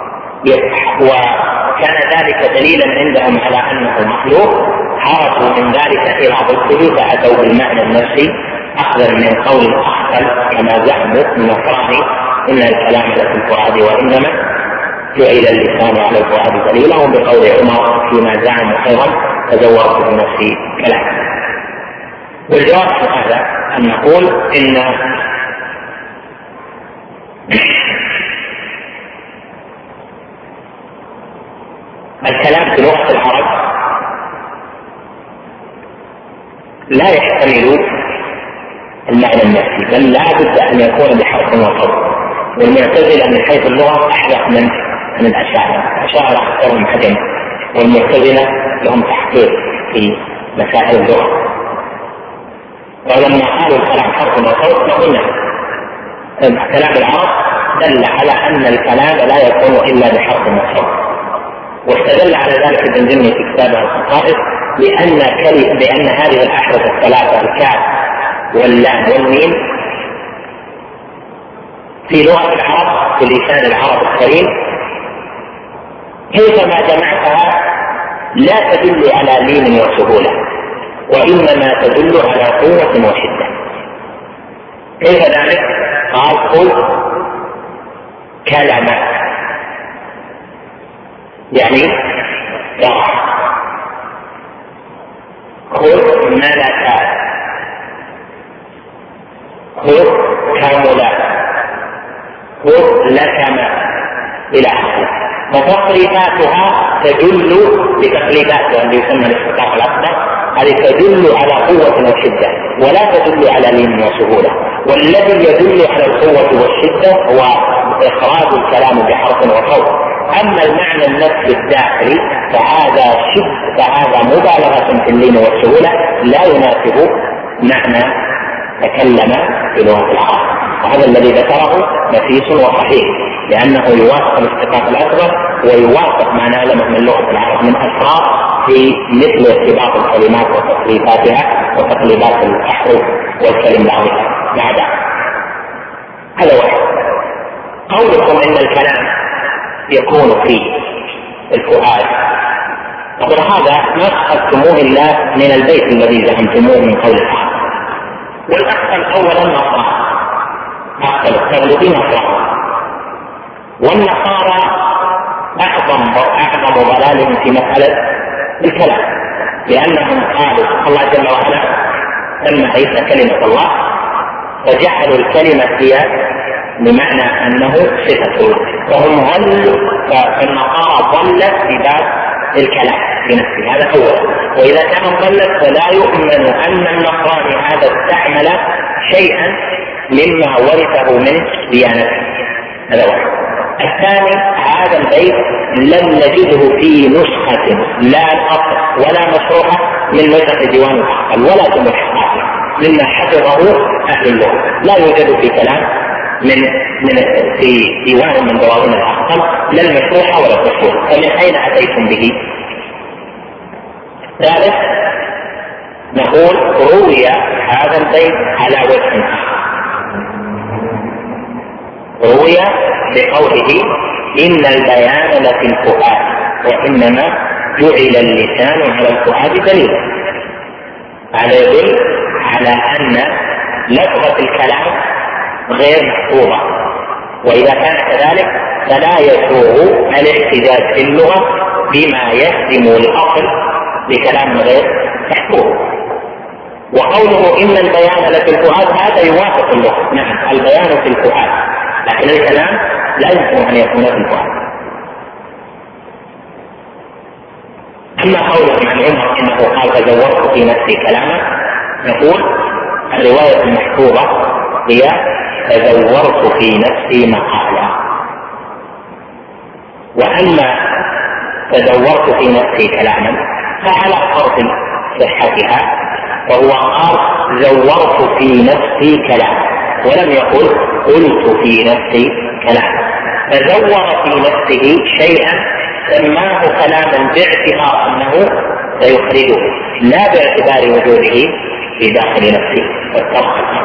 [SPEAKER 1] وكان ذلك دليلا عندهم على أنه مخلوق، عرفوا من ذلك إلى ضده فأتوا بالمعنى النفسي أخذا من قول الأخطل كما زعم النصراني إن الكلام لفي الفؤاد وإنما جعل اللسان على الفؤاد دليلا، وبقول عمر فيما زعم أيضا تزورت بنفسي كلام. والجواب عن هذا أن نقول إن الكلام في لغة العرب لا يحتمل المعنى النفسي، بل لا بد أن يكون بحرف وصوت. والمعتزلة من حيث اللغة أحدث من الأشاعرة أكثرهم حجم، والمعتزلة لهم تحقيق في مسائل اللغة. ولما قالوا الكلام حرف وصوت فقلنا كلام العرب دل على أن الكلام لا يكون إلا بحرف وصوت، واستدل على ذلك ابن جني في كتابه الخصائص بأن هذه الأحرف الثلاثة الكاف واللام والميم في لغة العرب في لسان العرب الكريم كيفما جمعتها لا تدل على لين وسهولة، وإنما تدل على قوة وشدة. كيف ذلك؟ قال قل كلمة، يعني شرع. خذ ملكا، خذ كاملا، خذ لكما، إلى آخره. فتصريفاتها تدل بتقليداتها اللي يسمى الاستقاق الأكبر، هذه تدل على قوة وشدة ولا تدل على لين وسهولة. والذي يدل على القوة والشدة هو إخراج الكلام بحرف وصوت. أما المعنى النفسي الداخلي فهذا مبالغة في اللين والسهولة، لا يناسب معنى تكلم في لغة العرب. وهذا الذي ذكره نفيس وصحيح، لأنه يوافق الاستقاق الأكبر ويوافق ما نعلمه من لغة العرب من أسرار في مثل ارتباط الكلمات وتصريفاتها وتقليبات الأحرف والكلم بعضها مع بعض. هذا واحد. قولكم إن الكلام يكون فيه الفؤاد. طبعا هذا ما أخذتموه إلا من البيت الذي زعمتموه من قول الحق. والأحسن أولا النصارى، أحسن التغلبين نصارى، والنصارى أعظم ضلالهم في مسألة الكلام، لأنهم قالوا الله جل وعلا سمى عيسى كلمة الله، فجعلوا الكلمة هي بمعنى أنه صفة الله، وهم فالنصارى ضلت في باب الكلام بنفسه، هذا أولا. وإذا كان ضلت فلا يؤمن أن النصراني هذا استعمل شيئا مما ورثه من ديانته، هذا واحد. الثاني هذا البيت لم نجده في نسخة لا الأصل ولا مشروحة من نسخ ديوان العقل ولا جمع الحقائق مما حفظه أهل اللغة، لا يوجد في كلام في ديوان من دواوين العقل لا المشروحة ولا التصوير، فمن أين أتيتم به؟ ثالث نقول روي هذا البيت على وجه آخر، روي بقوله إن البيان لفي الفؤاد وإنما جعل اللسان على الفؤاد دليلا، هذا يدل على أن لفظة الكلام غير محفوظة، وإذا كان كذلك فلا يسوغ الاحتجاج في اللغة بما يخدم الأصل بكلام غير محفوظ. وقوله إن البيان لفي الفؤاد هذا يوافق اللغة، نعم البيان في الفؤاد، لكن الكلام لا يمكن أن يكون في الفؤاد. أما قوله عن عمر إنه قال تزورت في نفسي كلاما، نقول الرواية المحفوظة هي تزورت في نفسي مقالا، وأما تزورت في نفسي كلاما فعلى فرض صحتها، وهو قال زورت في نفسي كلاما ولم يقل قلت في نفسي كلاما، فزور في نفسه شيئا سماه كلاما باعتبار أنه سيخرجه لا باعتبار وجوده في داخل نفسه. والطرح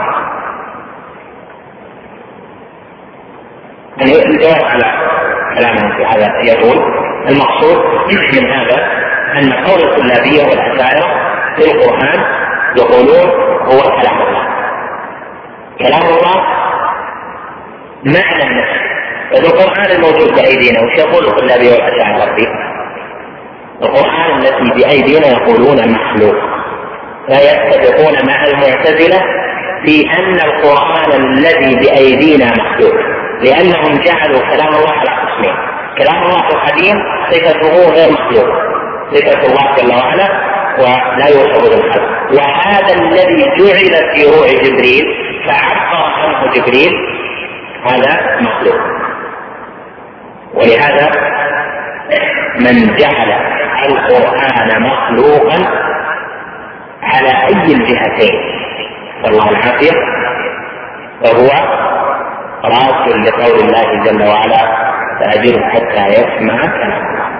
[SPEAKER 1] يعني الجواب على كلامه في هذا يقول المقصود من هذا أن قول الكلابية والأشاعرة في القرآن يقولون هو كلام الله، كلام الله معنى النفس. القرآن الموجود بأيدينا وش يقول الكلابية والأشاعرة فيه؟ القرآن الذي بأيدينا يقولون مخلوق، فيتفقون مع المعتزلة في أن القرآن الذي بأيدينا مخلوق، لأنهم جعلوا كلام الله على قسمين: كلام الله القديم صفته غير مخلوق، صفة الله جل وعلا ولا يوصف بالخلق، وهذا الذي جعل في روح جبريل فعبر عنه جبريل هذا مخلوق. ولهذا من جعل القرآن مخلوقا على أي الجهتين والله العافية فهو راسل لقول الله جل وعلا فأجره حتى يسمع كلام الله.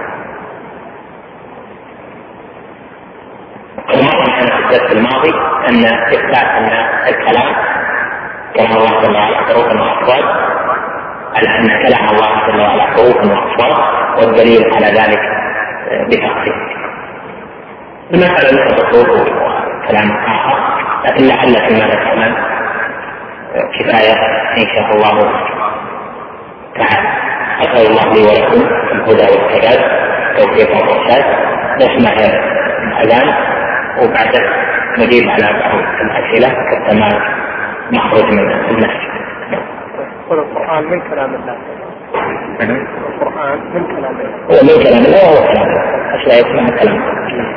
[SPEAKER 1] قد مر معنا في الدرس الماضي أن إثبات أن الكلام كلام الله جل وعلا حروف وأصوات، على أن كلام الله جل وعلا حروف وأصوات، والدليل على ذلك بتفصيل. المسألة ليست بحروف وكلام آخر، لكن لعل فيما ذكرنا كفاية إن شاء الله تعالى. أسأل الله لي ولكم الهدى والسداد توفيق والرشاد. نسمع الأذان وبعد نجيب على بعض الأسئلة حتى ما نخرج من المسجد.
[SPEAKER 2] القرآن من كلام الله. القرآن من كلام الله.
[SPEAKER 1] هو من كلام الله وهو كلام الله، أشياء يسمع كلام الله.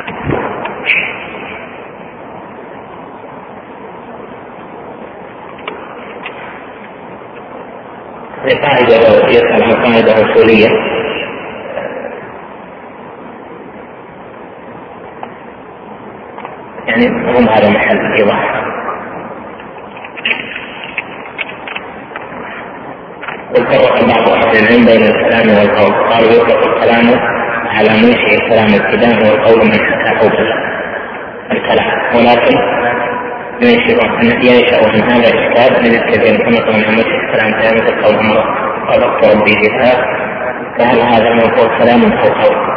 [SPEAKER 1] قاعدة يسأل عن قاعدة أصولية يعني هم هذا محل الإيضاح. وفرق بعض أهل العلم بين الكلام والقول، قالوا يطلق الكلام على منشئ الكلام ابتداء والقول من حكاه الكلام، ولكن ينشأ من هذا الإشكال الذي يذكر بين كما منشئ الكلام كلام القول قال ربي جهاد فهل هذا المفروض كلام أو قول؟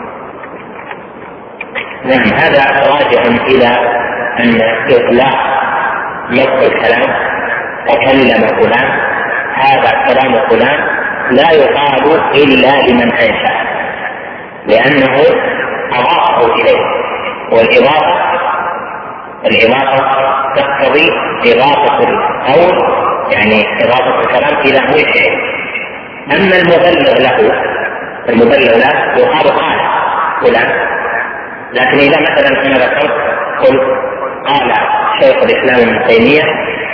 [SPEAKER 1] نعم، هذا راجع إلى أن إطلاق لفظ الكلام تكلم فلان هذا كلام فلان لا يقال إلا لمن أنشأ، لأنه أضافه إليه، والإضافة تقتضي إضافة القول، يعني إضافة الكلام إلى وجهه. أما المبلغ له يقال قال فلان، لكن إذا مثلا أنا ذكرت قلت قال شيخ الإسلام ابن تيمية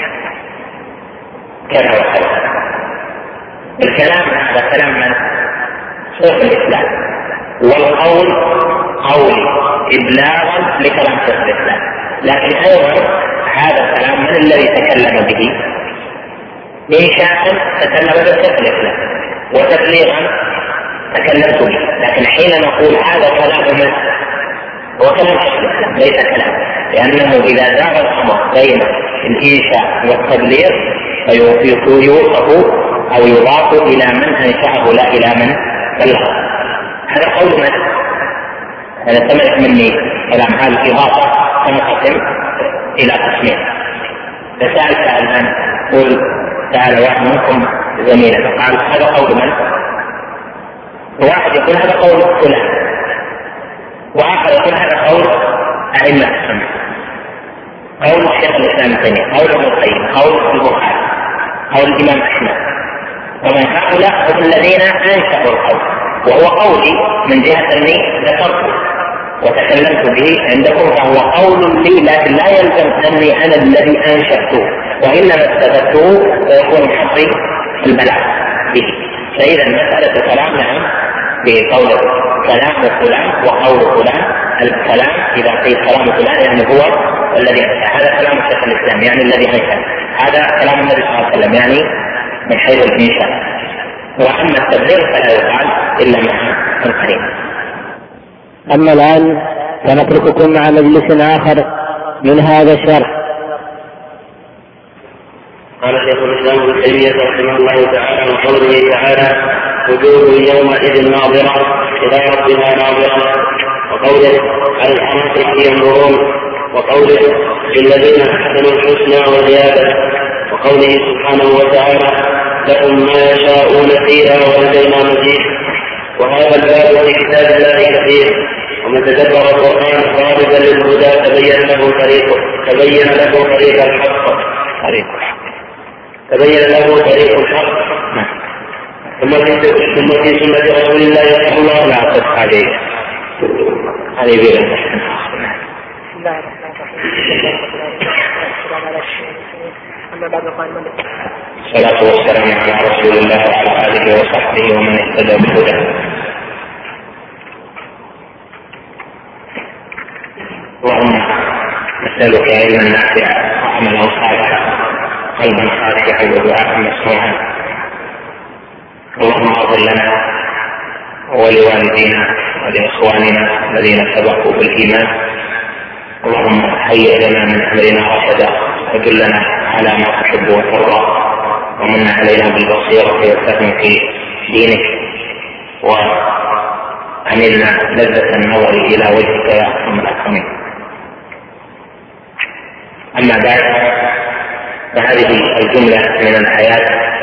[SPEAKER 1] كذا وكذا، الكلام هذا كلام من؟ شيخ الإسلام، والقول قول إبلاغا لكلام شيخ الإسلام، لكن أيضا هذا الكلام من الذي تكلم به؟ إنشاء تكلم به شيخ الإسلام، وتبليغا تكلمت به، لكن حين نقول هذا كلام من؟ هو كلام شيخ الإسلام ليس كلام، لأنه إذا دار الأمر بين الإنشاء والتبليغ فيوصف أو يضاف إلى من أنشأه لا إلى من بلغه. هذا قول من؟ هذا سمعت مني كلام، هذه الإضافة تنقسم إلى قسمين. فسألت الآن قل تعالى واحد منكم زميلة قال هذا قول من؟ واحد يقول هذا قول فلان، وآخر يقول هذا قول أئمة السنة، قول شيخ الإسلام ابن تيمية، قول ابن القيم، قول البخاري، قول الإمام أحمد، ومن هؤلاء هم الذين أنشأوا القول، وهو قولي من جهة أني ذكرته وتكلمت به عندكم، فهو قول لي، لكن لا يلزم أني أنا الذي أنشأته، وإنما استفدته ويكون حقي البلاغ به. فإذا مسألة كلام نعم بقول كلام فلان وقول فلان، الكلام إذا قيل كلام فلان يعني هو الذي أنشأ، هذا كلام شيخ الإسلام يعني الذي أنشأ، هذا كلام النبي صلى الله عليه وسلم يعني من حيث الإنشاء. وأما التبليغ فلا يقال إلا مع القرين.
[SPEAKER 4] أما الآن سنترككم مع مجلس آخر من هذا الشرح.
[SPEAKER 3] قال شيخ الإسلام ابن تيمية رحمه الله تعالى وقوله تعالى وجوه يومئذ ناظرة إلى ربها ناظرة، وقوله على الأرائك ينظرون، وقوله للذين أحسنوا الحسنى وزيادة، وقوله سبحانه وتعالى لهم ما يشاءون فيها ولدينا مزيد. وهذا الباب في كتاب الله كثير، ومن تدبر القرآن طالبا للهدى تبين له طريق الحق، ثم في سنة رسول الله صلى الله عليه وسلم عليه. هذه بيئة.
[SPEAKER 5] بسم الله الرحمن الرحيم.
[SPEAKER 1] الصلاة والسلام على رسول الله وعلى آله وصحبه ومن اهتدى بهداه. اللهم نسألك علما نافعا وعملا صالحا قلبا خاشعا ودعاء مسموعا. اللهم اغفر لنا ولوالدينا ولإخواننا الذين سبقوا بالإيمان. اللهم هيئ لنا من أمرنا رشدا ودلنا على ما تحب وترضى، ومن علينا بالبصيرة والفهم في دينك، وعملنا لذة النظر إلى وجهك يا أكرم الأكرمين. أما بعد، فهذه الجملة من الآيات